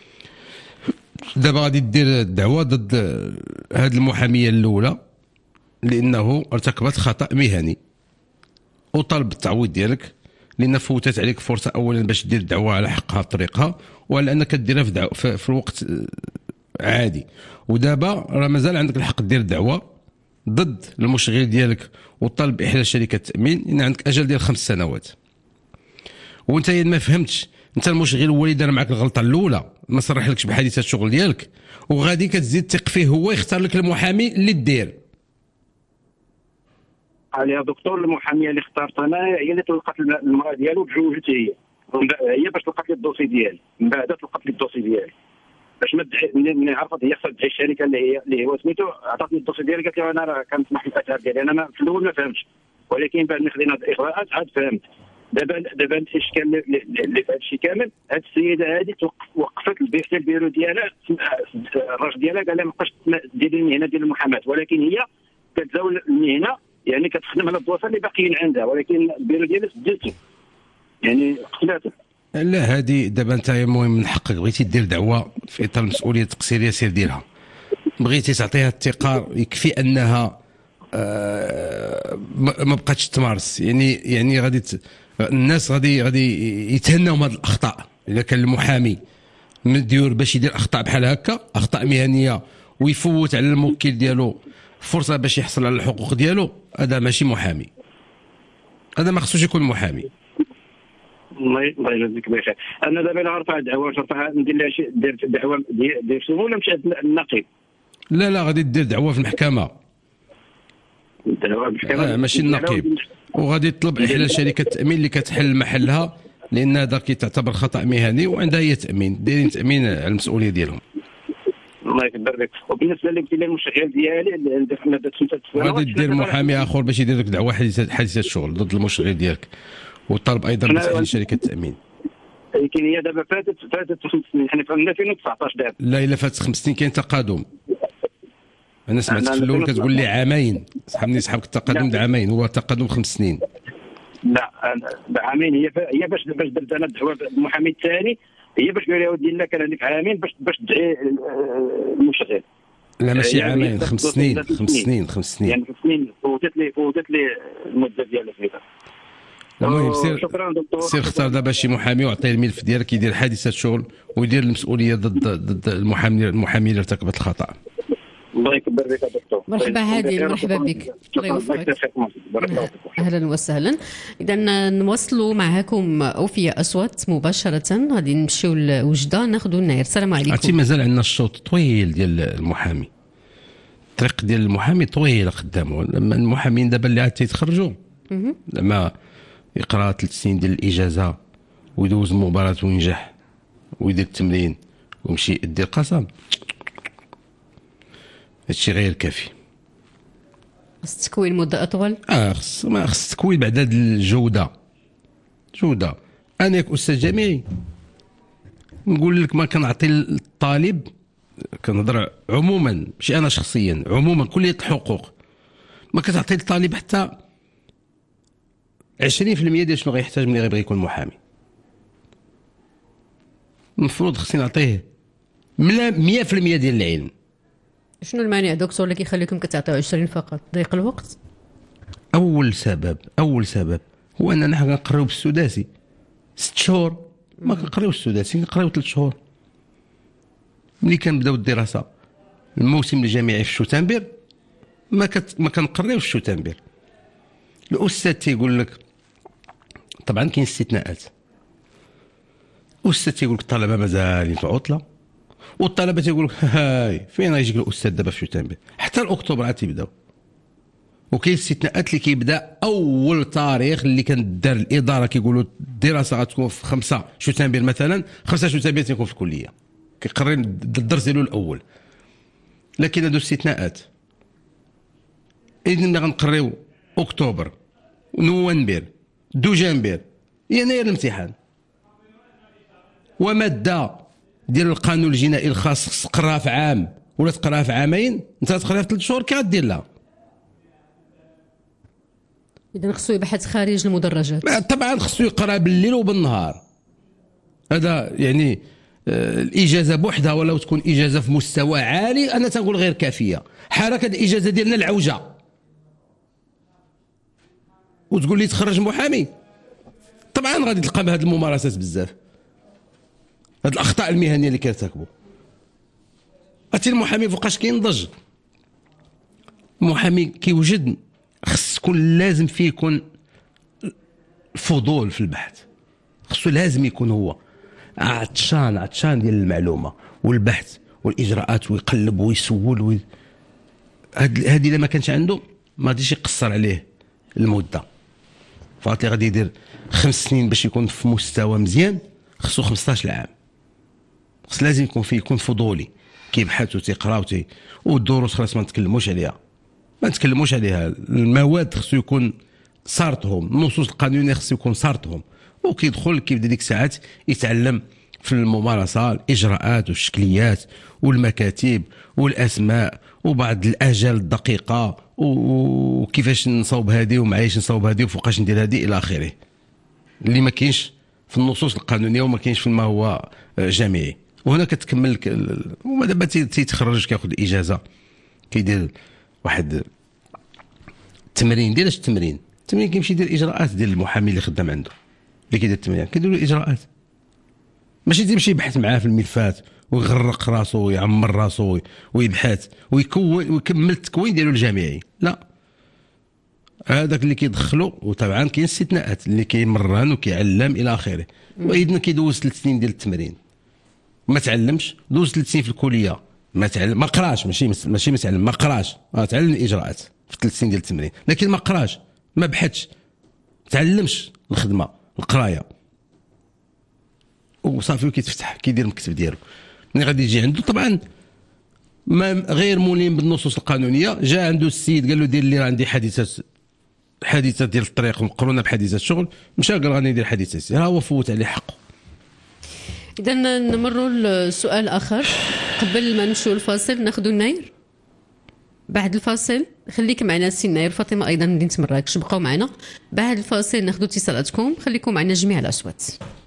دابا غادي دير الدعوه ضد هذه المحاميه الاولى لانه ارتكبت خطا مهني وطالب بالتعويض ديالك لان فوتت عليك فرصه اولا باش دير الدعوه على حقها طريقها ولا انك ديرها في الوقت عادي. ودابا راه مازال عندك الحق دير الدعوه ضد المشغل ديالك وطالب باحلال شركه التامين لان عندك اجل ديال 5 سنوات. وانت ما فهمتش، انت المشغل هو اللي دار معك الغلطه الاولى ما صرحلكش بحادثه الشغل ديالك وغادي كتزيد تثق فيه هو يختار لك المحامي اللي دير. قال يا دكتور المحاميه اللي اخترت انا هي اللي طلقت المراه ديالو تزوجت هي باش طلقت لي الدوسي ديالي. من بعد طلقت لي الدوسي ديالي باش ما تدعي ملي عرفت هي خصها تدعي الشركه اللي هو سميتو عطاتني الدوسي ديالي قالت لي انا راه كنسمح بالاتعاب ديالي. انا في الاول ما فهمتش ولكن بعد ما خدينا الاغراءات عاد فهمت. دابا الاشكال اللي في هذا الشيء كامل هذه السيده هذه وقفت في البيرو ديالها الراجل ديالها قال لها ما بقاش ديري المهنه ديال المحاماه ولكن هي كتزاول المهنه يعني كتخدم على الدواسه اللي باقيين عندها ولكن البيرو ديالها سدلته يعني قتلاتها. لا هذه دابا انت المهم من حقك بغيتي دير دعوه في اطار المسؤوليه التقصيريه سير ديرها. بغيتي تعطيها الثقه يكفي انها ما بقاتش تمارس يعني غادي الناس غادي يتهناو من هذه الاخطاء. اذا كان المحامي مديور باش يدير اخطاء بحال هكا اخطاء مهنيه ويفوت على الموكل ديالو فرصه باش يحصل على الحقوق ديالو هذا ماشي محامي. هذا ما خصوش يكون محامي. الله يجزيك بخير. انا دابا نرفع دعوه ندير لها شي درت دعوه ديال شنو ولا مشات للنقيب؟ لا غادي دير دعوه في المحكمه. ماشي النقيب. وغادي يطلب احلال شركه التامين اللي كتحل محلها، لان هذا كيتعتبر خطا مهني وعندها هي تامين، دايرين تامين على المسؤوليه ديالهم. الله يكبر بك. وبالنسبه للمشغل ديالي حنا درت 5 سنوات، غادي دير محامي اخر باش يدير لك دعوه حادثه الشغل ضد المشغل ديالك، وطالب ايضا بتحليل شركه التامين. لكن هي دابا فاتت 5 سنين، حنا في 2019 دابا. لا الا فاتت 5 سنين كاين تقادم. انا سمعتك في الاول كتقول لي عامين، صحابني صحابك التقدم د عامين، هو تقدم 5 سنين. لا عامين. هي باش درت انا الدعوه المحامي الثاني، هي باش قال لي ودي لا كان عندك عامين باش تدعي المشغل. لا ماشي عامين، 5 سنين 5 سنين 5 سنين يعني 5 سنين فوتت لي المده ديالها فيها. المهم سير اختار دابا شي محامي وعطيه الملف ديالك يدير حادثه شغل ويدير المسؤوليه ضد المحامي اللي ارتكبت الخطا. الله يكبر بك دكتور. مرحبا هادي، مرحبا بك. الله يوفقك. اهلا وسهلا. اذا نواصلوا معكم اوفياء اصوات مباشره، غادي نمشيو لوجده ناخذوا الناير. السلام عليكم. عرفتي مازال عندنا الشوط طويل ديال المحامي، الطريق ديال المحامي طويله قدامه. لما المحامين دابا اللي عاد تيتخرجوا لما يقرا 3 سنين ديال الاجازه ويدوز المباراه وينجح ويدير التمرين ويمشي يدير قسم، هادشي غير كافي. خص التكوين مده اطول. خص التكوين بعد هاد الجوده. انا كاستاذ جامعي نقول لك ما كنعطي الطالب، كنهضر عموما ماشي انا شخصيا، عموما كليه الحقوق ما كتعطي الطالب حتى 20% ديال شنو غيحتاج ملي غيبغي يكون محامي. المفروض خصني نعطيه 100% ديال العلم. شنو المانع دكتور اللي كيخليكم كتعطيو 20 فقط؟ ضيق الوقت؟ اول سبب هو اننا حنا كنقريو بالسداسي 6 شهور، ما كنقريوش السداسي، كنقريو 3 شهور. ملي كنبداو الدراسه الموسم الجامعي في شتنبر ما كنقريوش شتنبر. الاستاذ تيقول لك، طبعا كاين استثناءات، الاستاذ تيقول لك الطلبه مازالين في عطله، والطلبه تيقول لك هاي فين غيجيك الاستاذ دابا في شتنبر، حتى الاكتوبر عاد تيبداو. وكاين استثناءات اللي كيبدا اول تاريخ اللي كندار الاداره كيقولوا الدراسه غتكون في 5 شتنبر مثلا، 5 شتنبر تيكون في الكليه كيقرر الدرس ديالو الاول. لكن هادو استثناءات. اذا غنقريو اكتوبر نوفمبر دجنبر يناير الامتحان. وماده ديال القانون الجنائي الخاص تقراها في عام ولا تقراها في عامين، انت تقراها في 3 شهور كي غدير لها. اذا خصو يبحث خارج المدرجات. طبعا خصو يقرا بالليل وبالنهار. هذا يعني الاجازه بوحدها ولو تكون اجازه في مستوى عالي انا تنقول غير كافيه. حركه الاجازه ديالنا العوجه وتقول لي تخرج محامي، طبعا غادي تلقى بهذه الممارسات بزاف، هاد الاخطاء المهنيه اللي كيرتكبوا. عرفتي المحامي فوقاش كينضج؟ المحامي كيوجد خص يكون لازم فيه يكون فضول في البحث، خصو لازم يكون هو عطشان ديال المعلومه والبحث والاجراءات، ويقلب ويسول هذه الا ما كانش عنده ما غاديش يقصر عليه المده. فاطي غادي يدير 5 سنين باش يكون في مستوى مزيان، خصو 15 عام. خص لازم يكون فضولي، كيبحث وتيقرا والدروس خلاص ما نتكلموش عليها، المواد خصو يكون صارتهم، النصوص القانونيه خصو يكون صارتهم، وكيدخل كيبدا ديك الساعات يتعلم في الممارسه الاجراءات والشكليات والمكاتب والاسماء وبعض الاجال الدقيقه وكيفاش نصاوب هذه ومعايش نصاوب هذه وفوقاش ندير هذه الى اخره، اللي ما كاينش في النصوص القانونيه وما كاينش في ما هو جامعي. وهنا كتكمل وما دابا تيتخرج كياخذ الاجازه كيدير واحد التمرين. ديال التمرين كيمشي يدير اجراءات ديال المحامي اللي خدام عنده اللي كيدير التمرين، كيدير له اجراءات، ماشي تمشي يبحث معاه في الملفات ويغرق راسو ويعمر راسو ويبحث ويكمل التكوين ديالو الجامعي. لا، هذاك اللي كيدخلوا، وطبعا كاين استثناءات اللي كيمرن وكيعلم الى اخره، واذا كيدوز 3 سنين ديال التمرين ما تعلمش، دوز 3 سنين في الكليه ما تعلم، ما قراش، ماشي ما تعلم، ما قراش، تعلم الاجراءات في 3 سنين ديال التمرين، لكن ما قراش، ما بحثش، ما تعلمش الخدمه القرايه، وصافي كيتفتح كيدير المكتب ديالو. ملي غادي يجي عنده طبعا ما غير ملم بالنصوص القانونيه، جا عنده السيد قال له دير لي عندي حادثه ديال الطريق مقرونه بحادثه الشغل، مشى قال غادي ندير حادثه، راه هو فوت عليه حقه. اذا نمروا لسؤال اخر قبل ما نمشيو الفاصل. ناخذوا الناير بعد الفاصل. خليك معنا سي الناير، فاطمه ايضا مدينه مراكش، بقاو معنا. بعد الفاصل ناخذوا اتصالاتكم، خليكم معنا جميع الاصوات.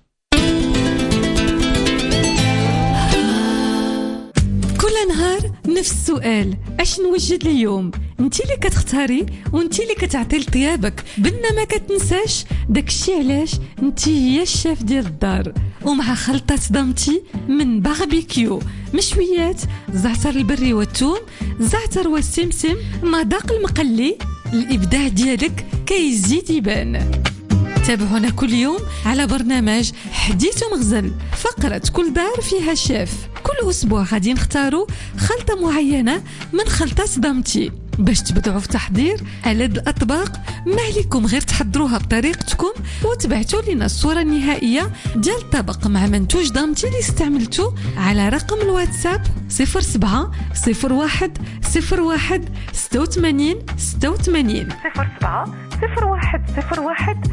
كل نهار نفس السؤال، اش نوجد اليوم؟ انت اللي كتختاري وانت اللي كتعطي لطيابك، بنا ما كتنساش داكشي علاش انت هي الشاف ديال الدار. ومع خلطة ضمتي من باربيكيو، مشويات، زعتر البري والثوم، زعتر والسمسم، مذاق المقلي، الابداع ديالك كيزيد يبان. تابعونا كل يوم على برنامج حديث ومغزل، فقرة كل دار فيها شيف. كل أسبوع غادي نختاروا خلطة معينة من خلطات ضمتي باش تبدعوا في تحضير ألذ الأطباق. ما عليكم غير تحضروها بطريقتكم وتبعتوا لنا الصورة النهائية ديال الطبق مع منتوج ضمتي اللي استعملتوه على رقم الواتساب 07 01 01 86 86 07 01 01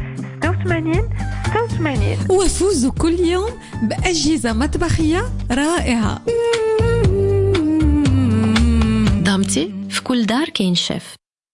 86. وفوزوا كل يوم بأجهزة مطبخية رائعة. ضمتي في كل دار كاين شيف.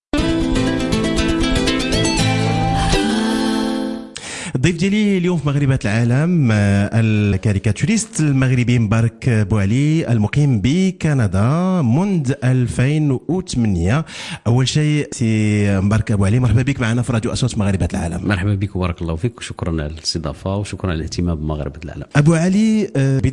الضيف ديالي اليوم في مغربات العالم الكاريكاتوريست المغربي مبارك بوعلي المقيم بكندا منذ 2008. اول شيء سي مبارك بوعلي، مرحبا بك معنا في راديو اصوات مغربات العالم. مرحبا بك وبارك الله فيك، وشكرا على الاستضافه وشكرا على الاهتمام بمغاربه العالم. ابو علي،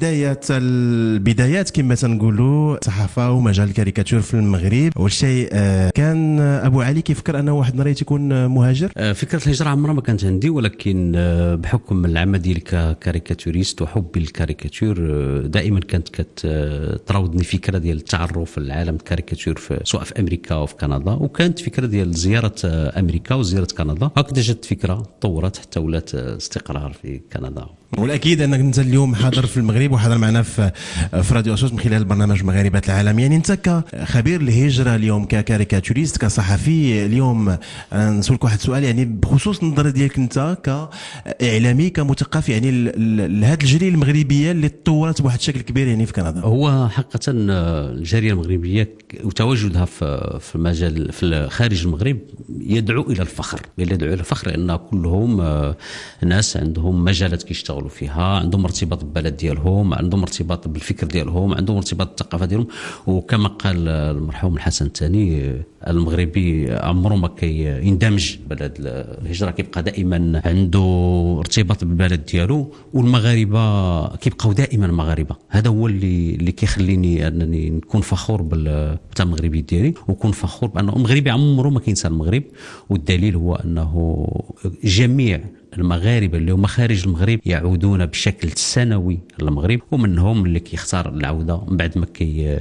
البدايات كما تنقولوا صحافه ومجال الكاريكاتور في المغرب. اول شيء كان ابو علي كيفكر انه واحد النهار تيكون مهاجر؟ فكره الهجره عمرها ما كانت عندي، ولكن بحكم العمل ديالي ككاريكاتوريست وحبي للكاريكاتور دائما كانت كتراودني فكره ديال التعرف العالم الكاريكاتور سواء في امريكا او في كندا، وكانت فكره ديال زياره امريكا وزياره كندا. هكذا جات فكره طورت حتى ولات استقرار في كندا. والاكيد انك انت اليوم حاضر في المغرب وحاضر معنا في راديو اسوس من خلال برنامج مغاربات العالم. يعني انت كخبير الهجره اليوم، ككاريكاتوريست، كصحفي، اليوم نسولك واحد السؤال يعني بخصوص النظره ديالك انت كاعلامي كمثقف، يعني لهذه الجاليه المغربيه اللي تطورت بواحد الشكل كبير يعني في كندا. هو حقيقه الجاليه المغربيه وتواجدها في مجال في خارج المغرب يدعو الى الفخر، لان كلهم ناس عندهم مجالات كيشتغلوا فيها، عندهم ارتباط بالبلد ديالهم، عندهم ارتباط بالفكر ديالهم، عندهم ارتباط بالثقافه ديالهم. وكما قال المرحوم الحسن الثاني، المغربي عمره ما كيندمج بلد الهجره، كيبقى دائما عنده ارتباط بالبلد ديالو. والمغاربه كيبقاو دائما مغاربه. هذا هو اللي كيخليني انني نكون فخور بالمغربي ديالي، ونكون فخور بانه المغربي عمره ما كينسى المغرب. والدليل هو انه جميع المغاربه اللي هما خارج المغرب يعودون بشكل سنوي للمغرب، ومنهم اللي كيختار العوده من بعد ما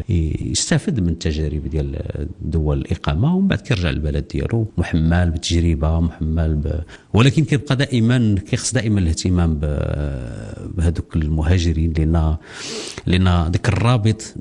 يستفد من التجارب ديال دول الاقامه، ومن بعد كيرجع للبلد ديالو محمل بتجربه، ولكن كيبقى دائما كيخص دائما الاهتمام بهذوك المهاجرين، لان ذاك الرابط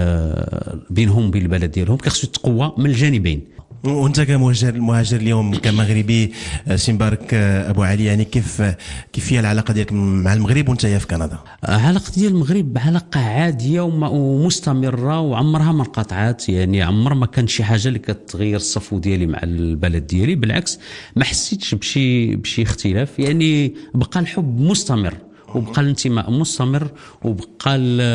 بينهم وبين البلد ديالهم كيخصو يتقوى من الجانبين. وانت كمهاجر اليوم كمغربي سي مبارك ابو علي، يعني كيف هي العلاقه ديالك مع المغرب وانت في كندا؟ علاقه ديال المغرب علاقه عاديه ومستمره وعمرها ما انقطعت. يعني عمر ما كان شي حاجه اللي كتغير الصفو ديالي مع البلد ديالي، بالعكس ما حسيتش بشي اختلاف. يعني بقى الحب مستمر وبقى الانتماء مستمر وبقى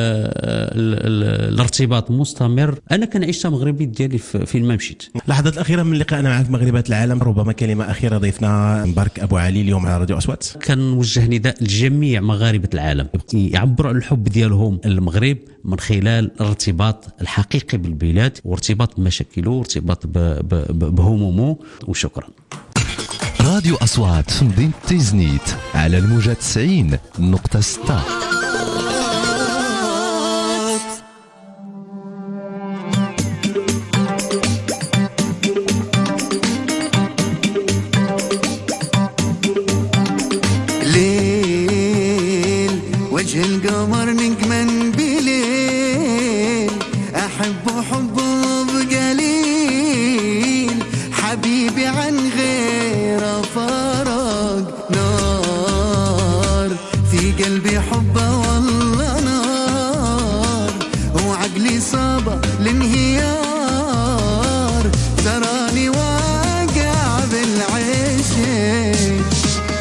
الارتباط مستمر. انا كنعيش مغربي ديالي فين ما مشيت. اللحظات الاخيره من لقائنا معك في مغربات العالم، ربما كلمه اخيره ضيفنا مبارك ابو علي اليوم على راديو اصوات. كنوجه نداء لجميع مغاربه العالم يعبروا على الحب ديالهم للمغرب من خلال الارتباط الحقيقي بالبلاد، وارتباط بمشاكله وارتباط بهمومه. وشكرا. راديو أصوات في مدينة تيزنيت على الموجة 90.6. وجه القمر نكمن بليل أحب حبه بقليل حبيبي عن غيره فرق نار في قلبي حبه والله نار وعقلي صابه الانهيار تراني واقع بالعشق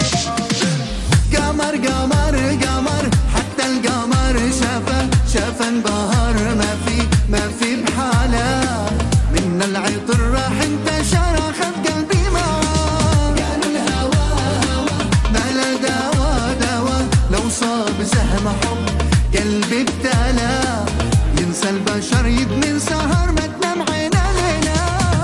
قمر قمر قمر حتى القمر شافه انبهر ما في بحاله من العطر راح انتشر اخذ قلبي معاه قالوا الهوى هوى ما لا دوا لو صاب سهم حب قلبي ابتلى ينسى البشر يدمن سهر ما تنام عينه ليلة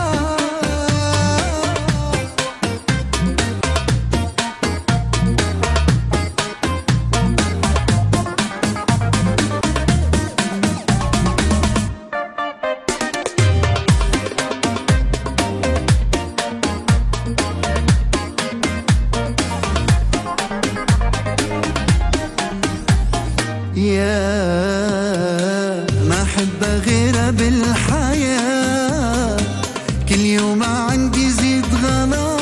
يا ما أحب غيره بالحياة كل يوم عندي زيد غلا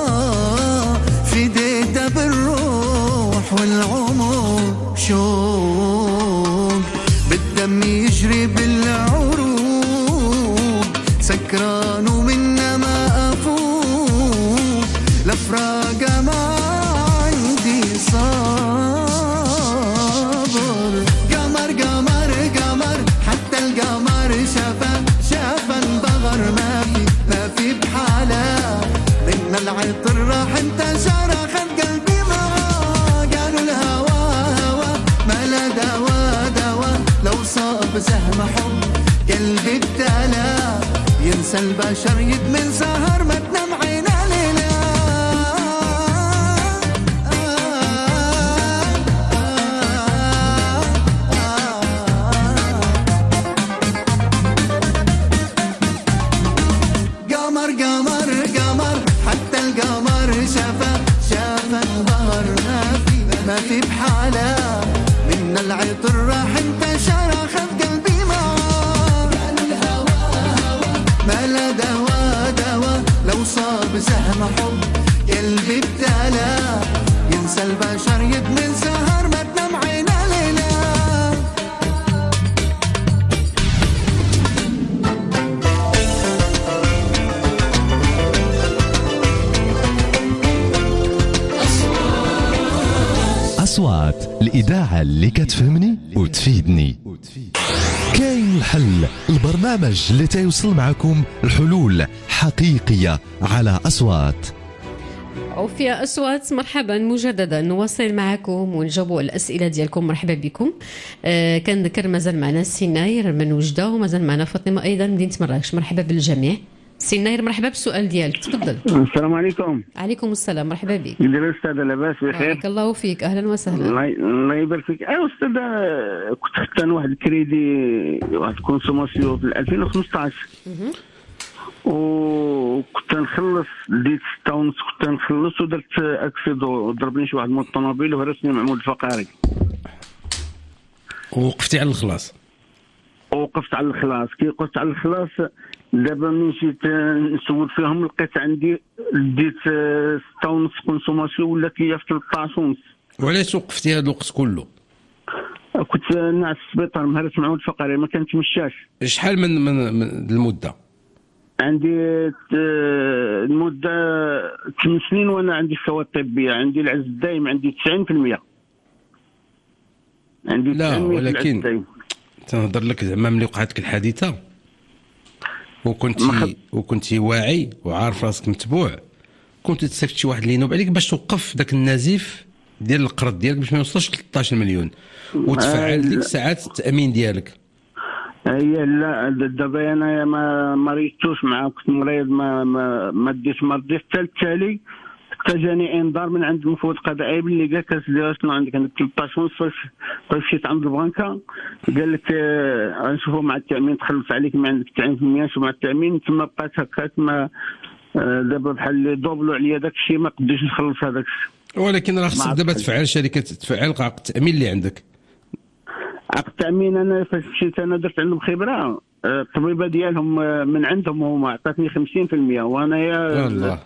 فديته بالروح والعمر شوق بالدم يجري بالعروق سكران ومنه ما أفوق لفراقه ما عندي صار العطر راح انتشر اخذ قلبي معاه قالوا الهوى هوى ما لا دوا لو صاب سهم حب قلبي ابتلى ينسى البشر يدمن سهر ما تنام عينه ليلة قمر قمر قمر حتى القمر شافه انبهر ما في بحاله من العطر راح انتشر اخذ قلبي معاه قالوا الهوى هوى ما لا دوا لو صاب سهم حب قلبي ابتلى ينسى البشر يدمن سهر ما تنام عينه ليلة أصوات الإذاعة اللي كتفهمني وتفيدني. كاين الحل، البرنامج اللي تيوصل معكم الحلول حقيقية على أصوات. وفي أصوات مرحبا مجددا نواصل معكم ونجاوبوا الأسئلة ديالكم. مرحبا بكم. كنذكر مازال معنا سيناير من وجدة ومازال معنا فاطمة أيضا مدينة مراكش. مرحبا بالجميع. سيناير مرحبا بالسؤال ديالك، تفضل. السلام عليكم. عليكم السلام، مرحبا بك. كيداير أستاذ؟ لاباس بخير؟ بارك الله فيك، أهلا وسهلا. الله يبارك فيك. أستاذ كنت خدت أنا واحد الكريدي واحد كونسوماسيون في 2015 وكنت نخلص ديت 6 ونص كنت نخلص ودرت اكسيد وضربني شي واحد من الطوموبيل وهرسني محمود الفقاري. وقفتي على الخلاص؟ وقفت على الخلاص. كي وقفت على الخلاص دابا ملي مشيت نسول فيهم لقيت عندي ديت 6 ونص كونسوماسيون ولات ليا في 13 ونص. وعلاش وقفتي هذا الوقت كله؟ كنت ناعس في السبيطار مهرس محمود الفقاري ما كانش مشاش. شحال من المده؟ عندي المدة 8 سنين وانا عندي الشهادة الطبية، عندي العز الدائم، عندي 90%. عندي لا ولكن تنهضر لك زعما ملي وقعت لك الحادثة وكنتي واعي وعارف راسك متبوع، كنت تستافد شي واحد اللي ينوب عليك باش توقف ذاك النزيف ديال القرض ديالك باش ما يوصلش ل 13 مليون وتفعل ديك الساعات التأمين ديالك. هي لا دابا انا ما ريتوش معاه، كنت مريض ما ديتش مرضي حتى التالي حتى جاني انذار من عند المفوض القضائي باللي قال كتسدي شنو عندك 13 ونص. فاش مشيت عند البنكه قال لك غنشوفوا مع التامين تخلص عليك ما عندك 90% شو مع التامين. تما بقات هكاك ما دابا بحال اللي دوبلوا عليا داك الشيء ما قديتش نخلص هذاك الشيء. ولكن راه خصك دابا تفعل شركه تفعل قاع التامين اللي عندك التامين انا فاش مشيت انا درت عندهم خبره، الطبيبه ديالهم من عندهم هما عطاتني 50%، وانا يا الله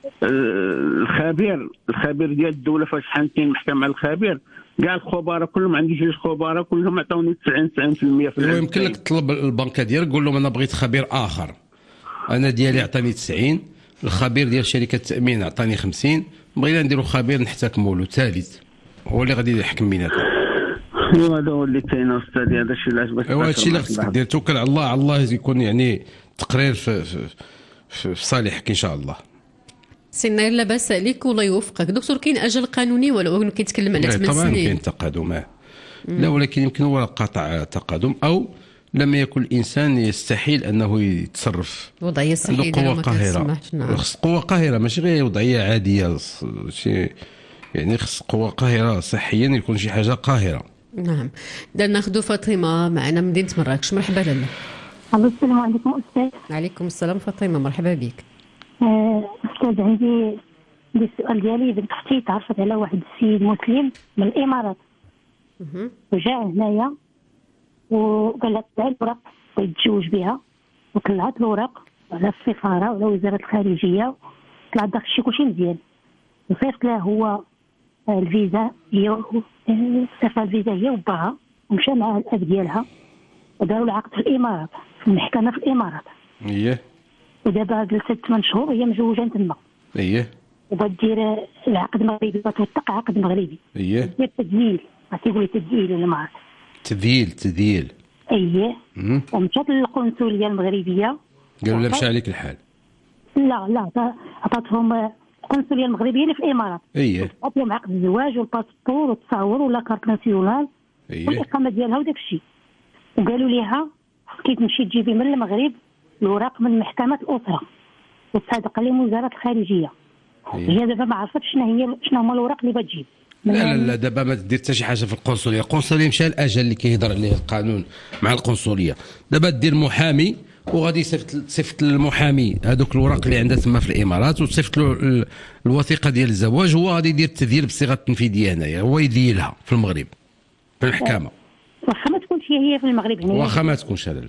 الخبير ديال الدوله فاش حنتين المحكمه على الخبير كاع الخبراء كلهم، عندي جوج خبراء كلهم عطاوني 90% في يمكن لك تطلب البنكه ديالك قول لهم انا بغيت خبير اخر، انا ديالي عطاني 90، الخبير ديال شركه التامين عطاني 50، بغينا نديروا خبير نحتكموا له ثالث هو اللي غادي يحكم بيناتهم. ايوا هذا هو اللي كاين استاذي، هذا الشيء اللي عجبك. ايوا هادشي اللي خصك دير، توكل على الله، على الله يكون يعني تقرير في صالحك ان شاء الله. سي لا باس عليك والله يوفقك. دكتور كاين اجل قانوني ولو كيتكلم على 8 سنين؟ طبعا كاين تقادم، لا ولكن يمكن هو قطع تقادم او لم يكن الانسان يستحيل انه يتصرف وضعيه صحيه قوه قاهره. خص قوه قاهره ماشي غير وضعيه عاديه، شي يعني خص قوه قاهره صحيا يكون شي حاجه قاهره. نعم. ناخذ فاطمه معنا من مدينه مراكش. مرحبا لاله. السلام عليكم استاذ. وعليكم السلام فاطمه، مرحبا بك. استاذ عندي السؤال ديالي، بنت اختي تعرفت على واحد السيد مسلم من الامارات وجاء هنايا وقال لها تعال الوراق ويتزوج بها، وطلعت الوراق على السفاره وعلى وزاره الخارجيه، طلع داك الشيء كلشي مزيان، وصيفط له هو الفيزا، هي صيفط الفيزا هي وباها، ومشى مع الاب ديالها وداروا العقد في الامارات في المحكمه في الامارات. ودابا جلست 8 شهور وهي مزوجه تما. وبدير العقد مغربي، بتوثق عقد مغربي. دير تدليل، تيقول لي تدليل ولا ما عرفت. تدليل. ومشات للقنصليه المغربيه قالوا لا مشى عليك الحال. لا عطاتهم القنصليه المغربيه اللي في الامارات. عطاتهم عقد الزواج والباسبور والتصاور ولا كارت ناسيونال والاقامه ديالها وداك الشيء، وقالوا ليها كي تمشي تجيبي من المغرب الوراق من محكمه الاسره وتصادق عليهم وزاره الخارجيه. هي دابا ما عرفتش شنو هما الوراق اللي بتجيب. لا دابا ما دير حتى شي حاجه في القنصليه مشى الاجل اللي كيهضر عليه القانون مع القنصليه. دابا دير محامي وغادي تصيفط للمحامي هذوك الوراق اللي عندها تما في الامارات، وتصيفط له الوثيقه ديال الزواج، هو غادي يدير التذييل بصيغه التنفيذيه هنايا، هو يذيلها في المغرب في المحكمه. واخا ما تكونش هي في المغرب هنا، واخا ما تكونش هذا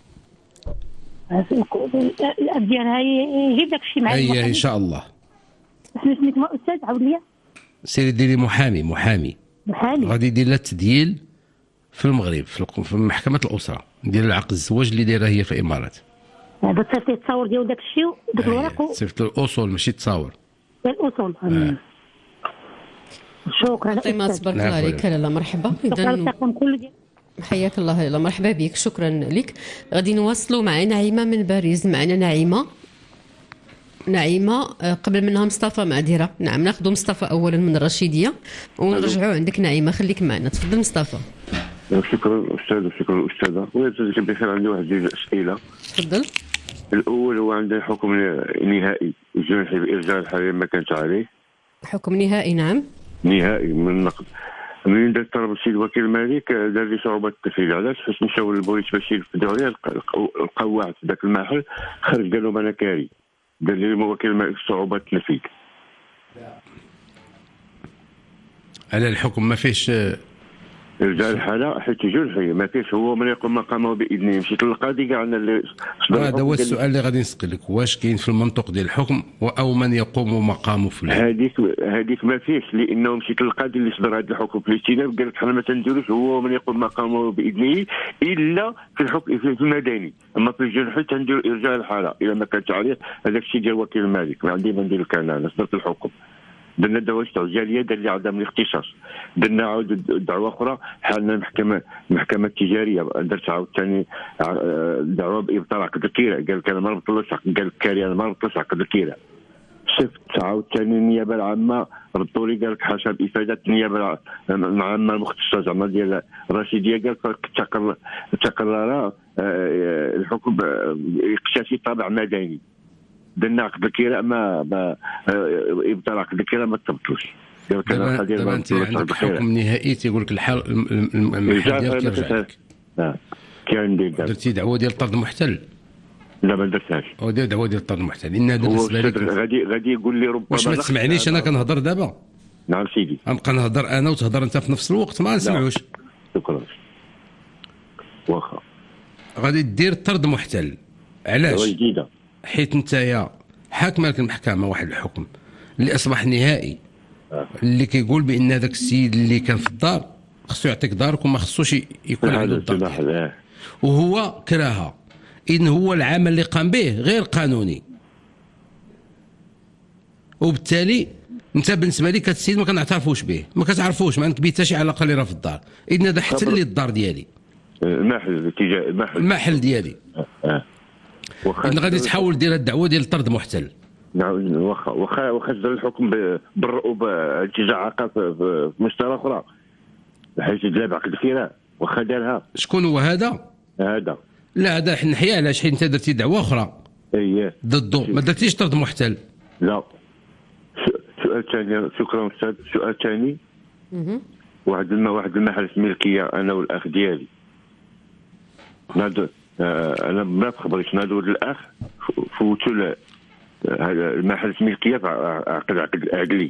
الاب ديالها يجيب داك الشيء معاه. ان شاء الله. سميتو استاذ عاود لي. سيري ديري محامي غادي يدير لها التدييل في المغرب في محكمه الاسره، ندير العقد الزواج اللي دايره هي في الامارات. تصيفط التصاور ديال داك الشيء وداك الورق، صيفط الاصول ماشي التصاور، الاصول. شكرا فاطمه، تبارك الله عليك. لا مرحبا. اذا حياك الله. لا مرحبا بك، شكرا لك. غادي نواصلوا مع نعيمه من باريس. معنا نعيمه قبل منها مصطفى معذره. نعم، ناخذ مصطفى اولا من الرشيديه ونرجعوا عندك نعيمه. خليك معنا، تفضل مصطفى. شكرا استاذ وشكرا الاستاذه. وجزاك بخير. عندي واحد جوج اسئله. تفضل. الاول هو عندي حكم نهائي جنحي بارجاع الحريم ما كانت عليه. حكم نهائي؟ نعم نهائي من النقد. منين درت طلب السيد وكيل الملك دار لي صعوبه التنفيذ. علاش؟ فاش مشاو للبوليس باش ينفذوا عليه لقاو واحد في ذاك المحل خرج قال لهم انا كاري، دار لي وكيل الملك صعوبه التنفيذ. على الحكم ما فيش رجع الحاله حيت جرحي ما فيش، هو من يقوم مقامه باذنه. مشيت للقاضي كاع انا اللي هذا هو السؤال اللي غادي نسقلك، واش كاين في المنطق ديال الحكم او من يقوم مقامه في هذيك ما فيش، لانه مشيت للقاضي اللي صدر هذا الحكم في الاستئناف قال لك حنا ما تنديروش، هو من يقوم مقامه باذنه الا في الحكم في المدني، اما في الجرحي تندير ارجاع الحاله الا ما كانت عليه. هذاك الشيء ديال وكيل الملك ما عندي ما ندير لك انا صدرت الحكم. درنا دعوه استعجاليه دار لي عدم الاختصاص. درنا عاود دعوه اخرى حالنا المحكمه التجاريه، درت عاود ثاني دعوه بابطال عقد الكيره. قال لك انا ما ربطلوش عقد، قال لك كاري انا ما ربطلوش عقد الكيره. شفت عاود ثاني النيابه العامه ردوا لي قال لك حسب افاده النيابه العامه المختصه زعما ديال الرشيديه قال لك تقرر الحكم اكتسي طابع مدني. درنا عقد الكراء ما ابطال عقد الكراء ما تثبتوش. دابا انت عندك حكم نهائي تيقول لك الحال المحل ديالك كيرجع لك. كان درتي دعوه ديال الطرد المحتل؟ لا ما درتهاش. ودير دعوه ديال الطرد المحتل. ان هذا بالنسبه لك غادي يقول لي ربما. واش ما تسمعنيش انا كنهضر دابا؟ نعم سيدي. غنبقى نهضر انا وتهضر انت في نفس الوقت؟ ما نسمعوش. شكرا. واخا غادي دير طرد محتل. علاش؟ جديده حيت نتايا حاكمه لك المحكمه واحد الحكم اللي اصبح نهائي اللي كيقول بان هذاك السيد اللي كان في الدار خصو يعطيك دارك وما خصوش يكون عنده الدار، وهو كراها. إذن هو العمل اللي قام به غير قانوني، وبالتالي انت بالنسبه لك هذا السيد ما كنعترفوش به، ما كتعرفوش، ما عندك به حتى شي علاقه اللي راه في الدار. اذن هذا حتى لي الدار ديالي، المحل ديالي. اذن غادي تحاول دير الدعوه ديال طرد محتل. واخا صدر الحكم باتجاه عقاب في مسطره اخرى بحيث يدلى بعقد الكراء، واخا دارها. شكون هو هذا؟ لا هذا حنحيا علاش؟ حيت انت درتي دعوه اخرى اييه ضده، ما درتيش طرد محتل. لا. سؤال ثاني. شكرا استاذ. سؤال ثاني. واحد المحل في ملكيه انا والاخ ديالي. انا ما خبريتش نادو الاخ فوتوا هذا المحل في ملكيه عقد عقلي.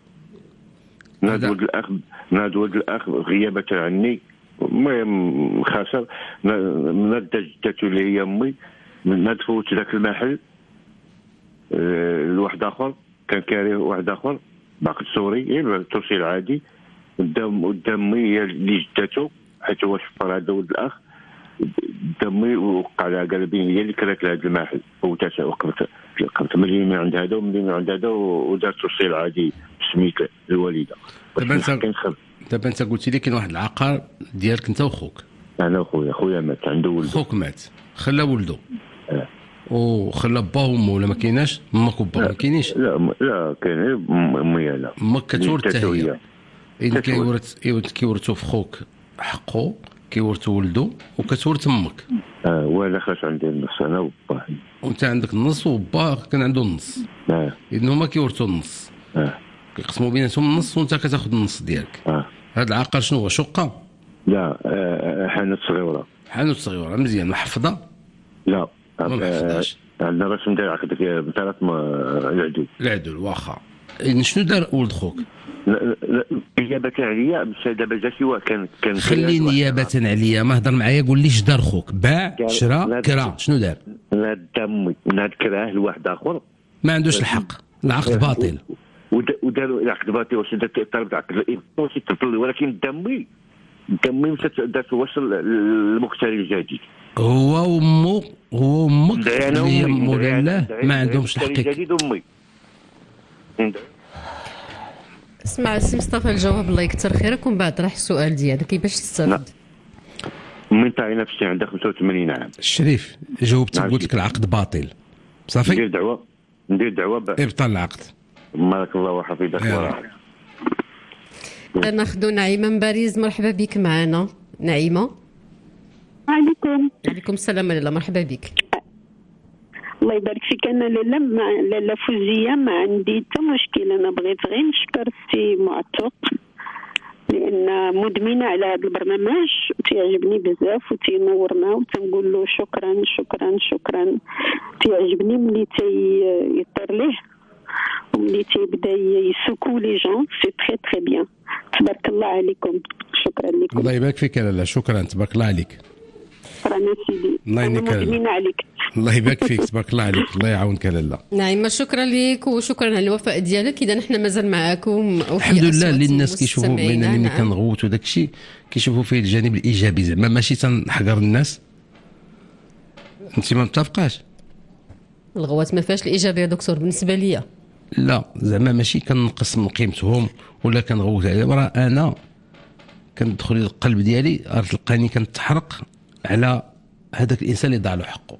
نادو الاخ غيابه عني، المهم خاسر. نادى جدته اللي هي امي، نتفوت ذاك المحل لواحد اخر كان كاري، واحد اخر باقي سوري الترسيل العادي قدامي هي اللي جدته، حيت هو شفر هذا ولد الاخ قدامي، وقع لها قلبين هي اللي كرهت لهذا المحل. فوتاتها وقفت مليون من عند هذا ومليون من عند هذا، ودار ترسيل عادي بسميت الوالده. دابا انت قلتي لي كاين واحد العقار ديالك انت وخوك. انا خويا مات، عنده ولده. خوك مات خلى ولده وخلى باه وامه، ولا ما كايناش؟ امك وباك ما كاينينش؟ لا كاين امي. لا امك كتورث حتى هي. اذا كيورثوا في خوك حقه، كيورثوا ولده وكتورث امك. وانا خاص عندي النص انا وباه. وانت عندك النص وباه كان عنده النص. اذا هما كيورثوا النص. كيقسموا بيناتهم النص وانت كتاخذ النص ديالك. هذا العقار شنو هو؟ شقه؟ لا حانوت صغيره. حانوت صغيره مزيان. محفظه؟ لا ما محفظاش. عندنا رسم ديال عقد بثلاث العدول. واخا. شنو دار ولد خوك؟ نيابه عليا باش دابا جا سوا كان خلي نيابه عليا، ما هضر معايا قول لي اش دار خوك؟ باع، شرا، كرا، شنو دار؟ ناد امي ناد كراه لواحد اخر ما عندوش الحق، العقد باطل. وداروا العقد باطل واش طلب عقد واش تطلب، ولكن دمي دارت وصل للمقتري الجديد. هو وامك اللي هي مولا الله ما عندهمش الحقيقه. الجديد امي. اسمع سي مصطفى الجواب الله يكثر خيرك، ومن بعد طرح السؤال ديالك كيفاش تستافد. من تاعي نفسي عندها 85 عام. الشريف جاوبت قلت لك العقد باطل صافي. ندير دعوه ابطال العقد. بارك الله وحفظك. ناخذ نعيمه من باريس. مرحبا بك معنا نعيمه. وعليكم السلام. لاله مرحبا بك. الله يبارك فيك. انا لاله فوزيه ما عندي حتى مشكل. انا بغيت غير نشكر السي معتوق لان مدمنه على هذا البرنامج، تيعجبني بزاف وتينورنا، وتنقول له شكرا شكرا شكرا. تيعجبني ملي تيطير ليه وملي تيبدا يسوكو لي جون، سي تري تري بيان. تبارك الله عليكم. شكرا لكم. الله يبارك فيك لاله. شكرا تبارك الله عليك. رانا سيدي الله يهنيك مدمنه عليك. الله يبارك فيك تبارك الله عليك. الله يعاونك لاله. نعيمه شكرا لك وشكرا على الوفاء ديالك. اذا نحن مازال معاكم الحمد لله. اللي الناس كيشوفوا بيننا ملي كنغوت وداك الشيء كيشوفوا فيه الجانب الايجابي، زعما ماشي تنحقر الناس. انت ما متفقاش؟ الغوات ما فيهاش الايجابيه دكتور بالنسبه ليا. لا زعما ماشي كنقص من قيمتهم ولا كنغوت عليهم، راه انا كندخل القلب ديالي تلقاني كنتحرق على هذاك الانسان اللي ضاع له حقه.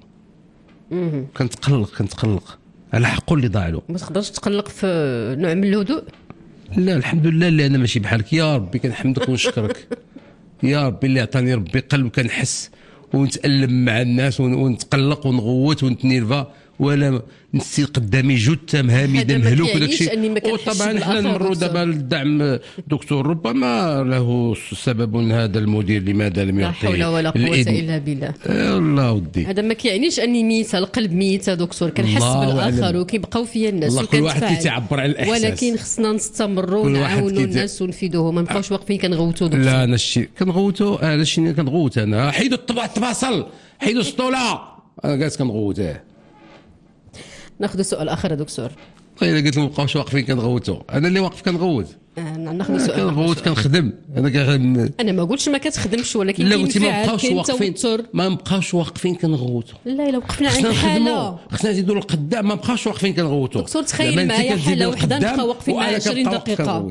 كنتقلق على حقه اللي ضاع له. ما تقدرش تقلق في نوع من الهدوء؟ لا الحمد لله اللي انا ماشي بحالك. يا ربي كنحمدك ونشكرك يا ربي اللي عطاني ربي قلب كنحس ونتألم مع الناس ونتقلق ونغوت ونتنيرفا ولا نسي قدامي جثه مهامده مهلوك وداك الشيء. وطبعا حنا نمروا دابا للدعم دكتور، ربما له سبب هذا المدير لماذا لم يعطي. لا حول ولا قوه الا بالله. الله ودي هذا ما كيعنيش اني ميته، القلب ميته دكتور، كنحس بالاخر وكيبقاو فيا الناس كل واحد كيتعبر على الاحساس، ولكن خصنا نستمروا ونعاونوا الناس ونفيدوهم، ما نبقاوش واقفين كنغوتوا دكتور. لا انا الشيء كنغوتوا، انا الشيء كنغوت، انا حيدوا التباصل، حيدوا السطوله، انا جالس كنغوت. ناخذ سؤال اخر يا دكتور. الا قلت لهم مابقاوش واقفين كنغوتوا، انا اللي واقف كنغوت. ناخذ سؤال. كنغوت كنخدم، انا ما قلتش ما كتخدمش، ولكن لا قلتي ما بقاوش واقفين، ما بقاوش واقفين كنغوتوا. لا الا وقفنا عند حاله خصنا نزيدوا للقدام، ما بقاوش واقفين كنغوتوا. دكتور تخيل معايا حاله وحده نبقى واقفين مع 20 دقيقه.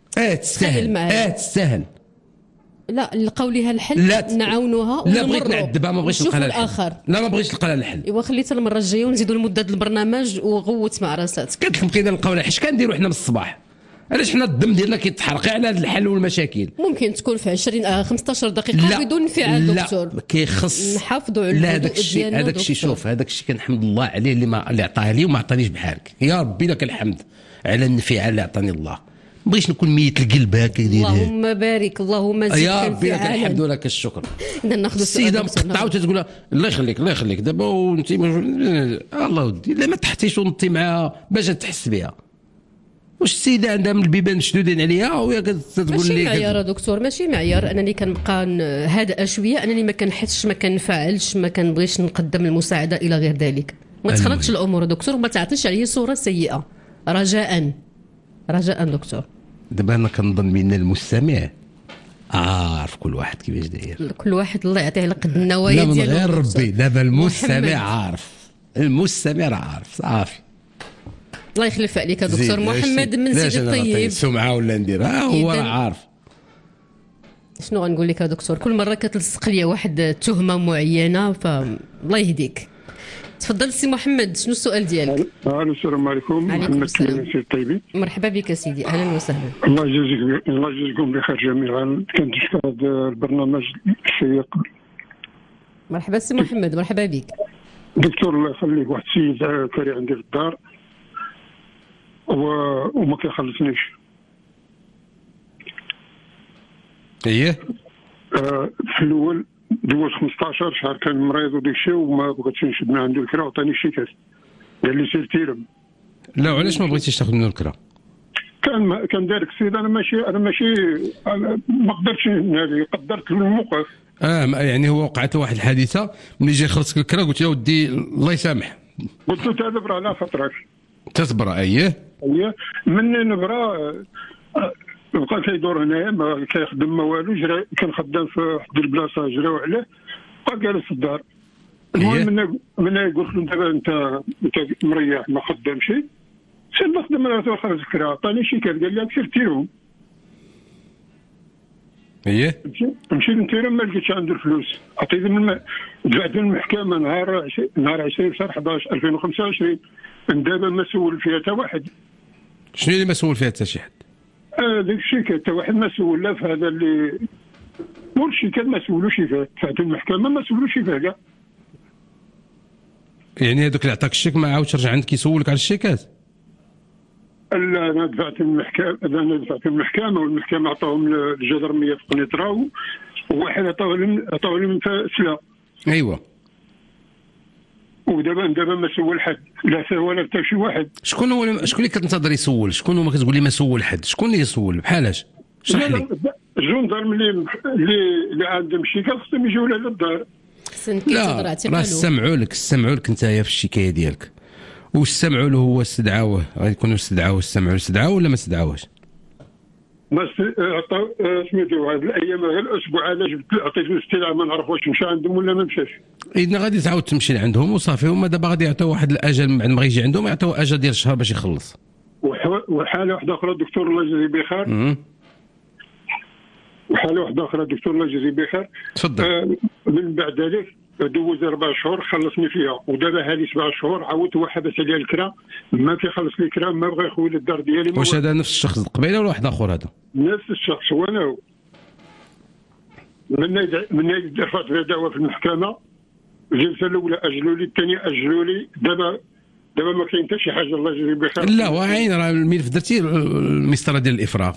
تستاهل تستاهل. لا نلقاو ليها الحل، نعاونوها لا بغيت نعذبها، ما بغيتش نلقى لها الحل. لا ما بغيتش نلقى لها الحل. ايوا خليتها المره الجايه ونزيدوا المده ديال البرنامج وغوت مع راساتك. قلت لكم بقينا نلقاو لها، اش كنديروا حنا من الصباح؟ علاش حنا الدم ديالنا كيتحرق على هذا الحل والمشاكل؟ ممكن تكون في 20 15 دقيقه بدون انفعال دكتور. لا كيخص نحافظوا على هذاك الشيء. هذاك الشيء شوف، هذاك الشيء كنحمد الله عليه اللي عطاه لي وما عطانيش بحالك. يا ربي لك الحمد على الانفعال اللي عطاني الله. ما بغيتش نكون ميت القلب هكا ديال اللهم بارك، اللهم زد يا ربي لك الحمد ولك الشكر. اذا ناخذ السيده مقطعه وتقول لها الله يخليك الله يخليك دابا وانت الله ودي لا ما تحتيش ونطي معاها باش تحس بها. واش السيده عندها من البيبان شدودين عليها وهي كتقول لي ماشي معيار دكتور، ماشي معيار انني كنبقى هادئه شويه، انني ما كنحسش ما كنفعلش ما كنبغيش نقدم المساعده الى غير ذلك. ما تخلطش الامور دكتور، وما تعطيش عليه صوره سيئه رجاء دكتور. دابا انا كنظن بان المستمع عارف كل واحد كيفاش داير، كل واحد الله يعطيه على قد النوايا ديالو. لا من غير ربي، دابا المستمع عارف، المستمع عارف صافي. الله يخلف عليك دكتور محمد من سيدي الطيب. سمعه ولا نديرها هو عارف. شنو غنقول لك يا دكتور، كل مره كتلصق ليا واحد التهمه معينه، فالله يهديك. تفضل سي محمد، شنو السؤال ديالك؟ السلام عليكم. محمد كريم سي الطيبي. مرحبا بك سيدي، اهلا وسهلا. الله يجزيكم بخير جميعا. كنشكر هذا البرنامج الشيق. مرحبا سي محمد، مرحبا بك. دكتور الله يخليك، واحد السيد كاري عندي في الدار وما كيخلصنيش. اييه. في الاول دوز 15 شهر كان مريض وداك الشيء وما بغيتش نشد من عنده الكرا وعطاني الشيكات، قال لي سير تيرم. لا علاش ما بغيتيش تاخذ منه الكرا؟ كان دارك السيد، انا ماشي ما قدرتش قدرت الموقف. يعني هو وقعت واحد الحادثه، ملي جا يخلصك الكرا قلت له ودي الله يسامح. قلت له تدبر على فترك تتبرا. اييه مني نبرا بقى كيدور هنايا ما كيخدم ما والو. جرى كان خدام في واحد البلاصه جراو عليه بقى جالس في الدار. المهم من قلت له دابا انت مريح ما خدامش، سير نخدم انا خرج الكرا. عطاني شيكات قال لي سير تيرهم. اييه مشيت نتيرهم ما لقيتش عنده الفلوس. عطيت دفعت المحكمه نهار 20 شهر 11 2025. دابا ما سول فيها حتى واحد. شنو اللي ما سول فيها حتى شي حد؟ داك الشيء حتى واحد ما سول لا في هذا اللي مول الشيكات ما سولوش فيه. دفعت المحكمه ما سولوش فيه كاع. يعني هذوك اللي عطاك الشيك ما عاودش رجع عندك يسولك على الشيكات؟ لا انا دفعت المحكمه والمحكمه عطاهم الجدرميه في قنيطره وواحد عطاو لهم سلا. ايوا. ودابا ما سول حد، لا سول حتى شي واحد. شكون اللي كتنتظر يسول؟ شكون هو ما كتقول لي ما سول حد؟ شكون اللي يسول بحالاش؟ شرح لي. الجندرم اللي عندهم الشيكات خصهم يجيو لها للدار. لا راه سمعوا لك نتايا في الشكايه ديالك. واش سمعوا له هو استدعاوه؟ غيكونوا استدعاوه ولا ما استدعاوهش؟ ما عطاو سميتو هذه الايام غير الاسبوع هذا عطيتو الاستدعاء ما نعرف واش مشى عندهم ولا ما مشاش. اذا غادي تعاود تمشي لعندهم وصافي. هما دابا غادي يعطيو واحد الاجل بعد ما غيجي عندهم، يعطيو اجل ديال الشهر باش يخلص. وحاله واحده اخرى دكتور الله يجزيه بخير. وحاله واحده اخرى دكتور الله يجزيه بخير. تفضل. من بعد ذلك دوز 4 شهور خلصني فيها، ودابا هذه 7 شهور عاودت هو حبس عليا الكرا، ما كيخلص لي الكرا، ما بغى يخوي للدار ديالي. واش هذا نفس الشخص قبيله ولا واحد اخر؟ هذا نفس الشخص وانا هو. من رفعت فيها دعوه في المحكمه، الجلسه الاولى اجلوا لي، الثانيه اجلوا لي، دابا دابا ما كاين حتى شي حاجه الله يجزيك بخير. لا وعين راه الملف درتي المسطره ديال الافراغ،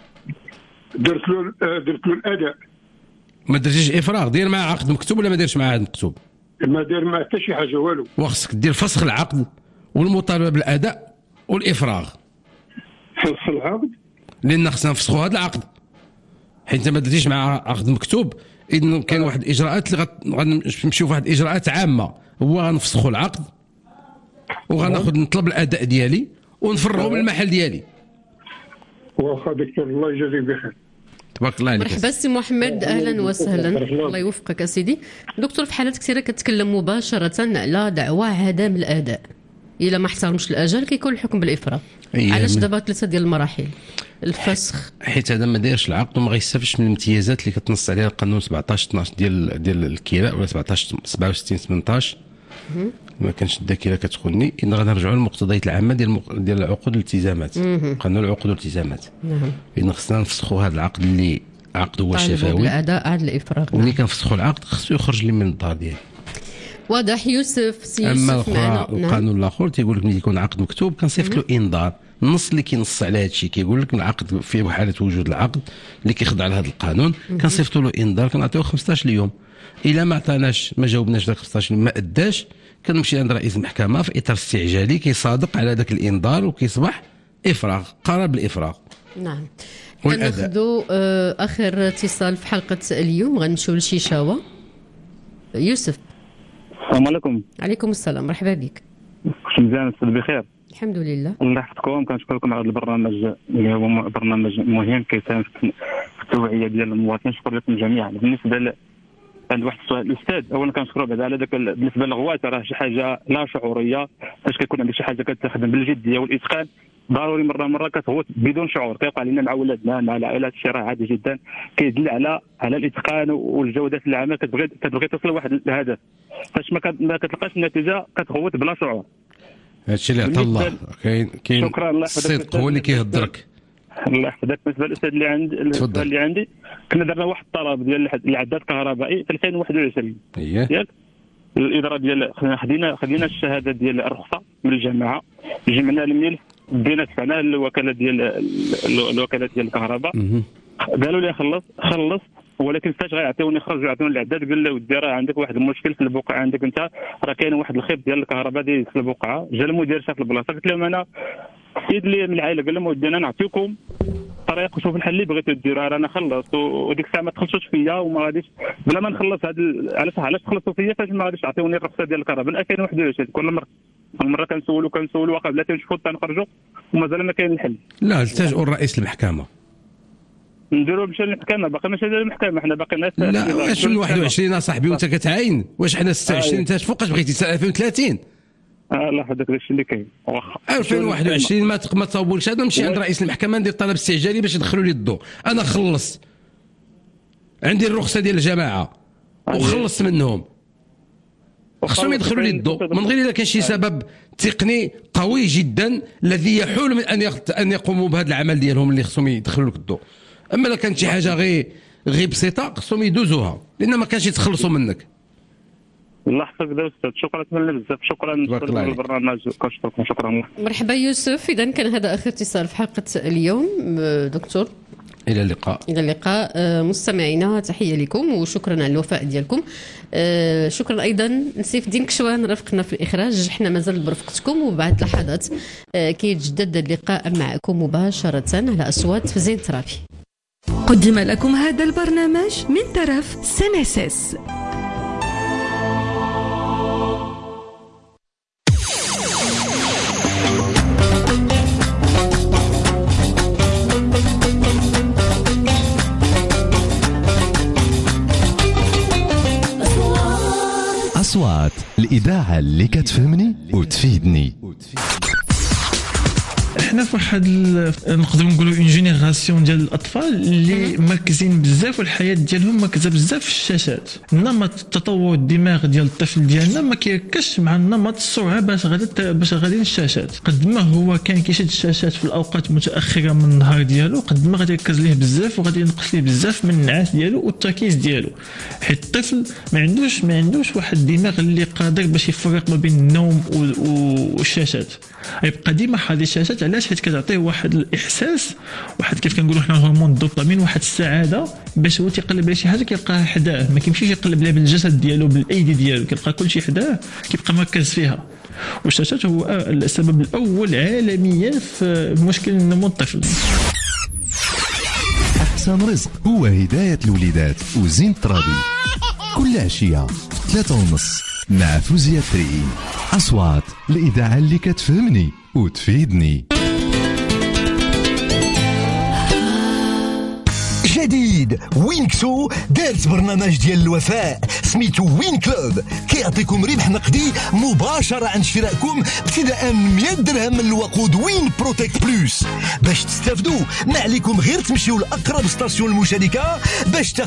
درت له الاداء. ما درتيش افراغ، دير معاه عقد مكتوب ولا ما ديرش معاه عقد مكتوب؟ ما داير معاه حتى شي حاجه والو. وخصك دير فسخ العقد والمطالبه بالاداء والافراغ. فسخ العقد لان خصنا نفسخوا هذا العقد، حيت انت ما درتيش معاه عقد مكتوب. اذا كاين واحد الاجراءات اللي غنمشيو فواحد الاجراءات عامه، هو غنفسخوا العقد وغناخذ نطلب الاداء ديالي ونفرغوا من المحل ديالي. واخا دكتور الله يجازيك بخير. تبارك الله عليك. مرحبا سي محمد، اهلا وسهلا، الله يوفقك اسيدي. دكتور، في حالات كثيره كتكلم مباشره على دعوى عدم الاداء، الا ما احترمش الاجل كيكون الحكم بالافراط. علاش دابا 3 ديال المراحل الفسخ؟ حيت هذا ما دايرش العقد وما غيستافدش من الامتيازات اللي كتنص عليها القانون 17 12 ديال الكراء، ولا 17 67 18. ما كانش الذاكره كتخوني. ان غنرجعوا للمقتضيات العامه ديال العقود والالتزامات، قانون العقود والالتزامات. نعم. ان خصنا نفسخوا هذا العقد اللي عقد هو شفوي بالاداء عاد الافراغ. وملي كنفسخوا العقد خصو يخرج لي من الدار ديالي. واضح. يوسف، سي يوسف معنا. القانون الاخر تيقول لك ملي يكون عقد مكتوب كنصيفط له انذار. النص اللي كينص على هذا الشيء كيقول لك العقد في حاله وجود العقد اللي كيخضع لهذا القانون كنصيفطوا له انذار، كنعطيوه 15 يوم. الا ما عطاناش ما جاوبناش داك 15 يوم ما اداش، كنمشي عند رئيس المحكمه في اطار استعجالي كيصادق على ذاك الانذار وكيصبح افراغ، قرار بالافراغ. نعم. كناخذوا اخر اتصال في حلقه اليوم، غنمشيو لشيشاوه. يوسف، السلام عليكم. عليكم السلام، مرحبا بك. كنت مزيان استاذ بخير؟ الحمد لله. الله يحفظكم. كنشكركم على هذا البرنامج اللي هو برنامج مهم كيساهم في التوعيه ديال المواطنين. شكرا لكم جميعا. بالنسبه عند واحد السؤال الاستاذ، اولا كنشكروا بعد على ذاك بالنسبه للغوات راه شي حاجه لا شعوريه، فاش كيكون عندك شي حاجه كتخدم بالجديه والاتقان ضروري مره كتغوت بدون شعور. كيوقع لنا مع ولادنا مع العائلات، شي راه عادي جدا، كيدل على الاتقان والجوده في العمل. كتبغي توصل لواحد الهدف، فاش ما كتلقاش النتيجه كتغوت بلا شعور. هادشي اللي عطا الله. كاين الصدق هو اللي كيهضرك. الله يحفظك. بالنسبه للاستاذ اللي عندي كنا درنا واحد الطلب ديال العداد الكهربائي في 2021 ياك الاداره ديال خدينا الشهاده ديال الرخصه من الجامعه، جمعنا الملف بدينا دفعنا الوكاله ديال الكهرباء. قالوا لي خلص، ولكن فاش غيعطيوني خرجوا يعطيوني العداد قال لي ودي راه عندك واحد المشكل في البقعه عندك انت، راه كاين واحد الخيط ديال الكهرباء ديال في البقعه. جا المدير شاف البلاصه، قلت لهم انا سيد لي من العائله، قال لهم ودي انا نعطيكم طريق وشوف الحل اللي بغيتو ديروا، انا خلصت وديك الساعه ما تخلصوش فيا وما غاديش بلا ما نخلص هذا. علاش تخلصوا فيا فاش ما غاديش تعطيوني الرخصه ديال الكهرباء 2021؟ كل مره كنسولوا واخا بلاتي نشوفوا حتى نخرجوا ومازال ما كاين الحل. لا التجئوا لرئيس المحكمه، نديروا مشى للمحكمه، باقي ماشي للمحكمه، حنا باقي ناس. لا واش من 21 اصاحبي وانت كتعاين؟ واش حنا 26 انت فوقاش بغيتي 2030؟ لا هذاك الشيء اللي كاين. واخا 2021 ما تصاوبولش هذا، نمشي عند رئيس المحكمه ندير طلب استعجالي باش يدخلوا لي الضوء. انا خلصت عندي الرخصه ديال الجماعه وخلصت منهم، خصهم يدخلوا لي الضوء من غير اذا كان شي سبب تقني قوي جدا الذي يحول من ان يقوموا بهذا العمل ديالهم اللي خصهم يدخلوا لك الضوء. اما اذا كانت شي حاجه غير بسيطه خصهم يدوزوها لان ما كانش يتخلصوا منك. الله يحفظك استاذ، شكرا بزاف. شكرا للبرنامج، شكرا. مرحبا يوسف. اذا كان هذا اخر اتصال في حلقه اليوم دكتور. الى اللقاء. الى اللقاء مستمعينا، تحيه لكم وشكرا على الوفاء ديالكم. شكرا ايضا نسيف الدين كشوان رافقنا في الاخراج. احنا مازال برفقتكم وبعد لحظات كيتجدد اللقاء معكم مباشره على اصوات في زين ترابي. قدم لكم هذا البرنامج من طرف سنسس. أصوات الإذاعة اللي كتفهمني وتفيدني. حنا في واحد نقدروا نقولوا اون جينيراسيون ديال الاطفال اللي مركزين بزاف والحياه ديالهم مركزه بزاف في الشاشات. نمط تطور الدماغ ديال الطفل ديالنا ما كيركزش مع النمط السرعه باش غادي الشاشات. قد ما هو كان كيشد الشاشات في الاوقات متاخره من النهار ديالو قد ما غادي يركز ليه بزاف وغادي ينقص ليه بزاف من النعاس ديالو والتركيز ديالو. حيت الطفل ما عندوش واحد الدماغ اللي قادر باش يفرق ما بين النوم والشاشات. يبقى ديما حاضر الشاشات. علاش؟ حيت كتعطيه واحد الاحساس، واحد كيف كنقولوا حنا هرمون الدوبامين، واحد السعاده باش هو تيقلب على شي حاجه كيلقاها حداه، ما كيمشيش يقلب لها بالجسد ديالو بالايدي ديالو، كيلقى كلشي حداه كيبقى مركز فيها. والشاشات هو السبب الاول عالميا في مشكل النمو الطفل. أحسن رزق هو هداية الوليدات وزين الترابي كل عشية 3:30 مع فوزية تريين. أصوات الإذاعة اللي كتفهمني وتفيدني. جديد وينكسو دارت برنامج ديال الوفاء سميتو وين كلوب، كيعطيكم ربح نقدي مباشرة عند شرائكم ابتداء من 100 درهم من الوقود وين بروتكت بلوس. باش تستافدوا ما عليكم غير تمشيو لأقرب ستاسيون المشاركة باش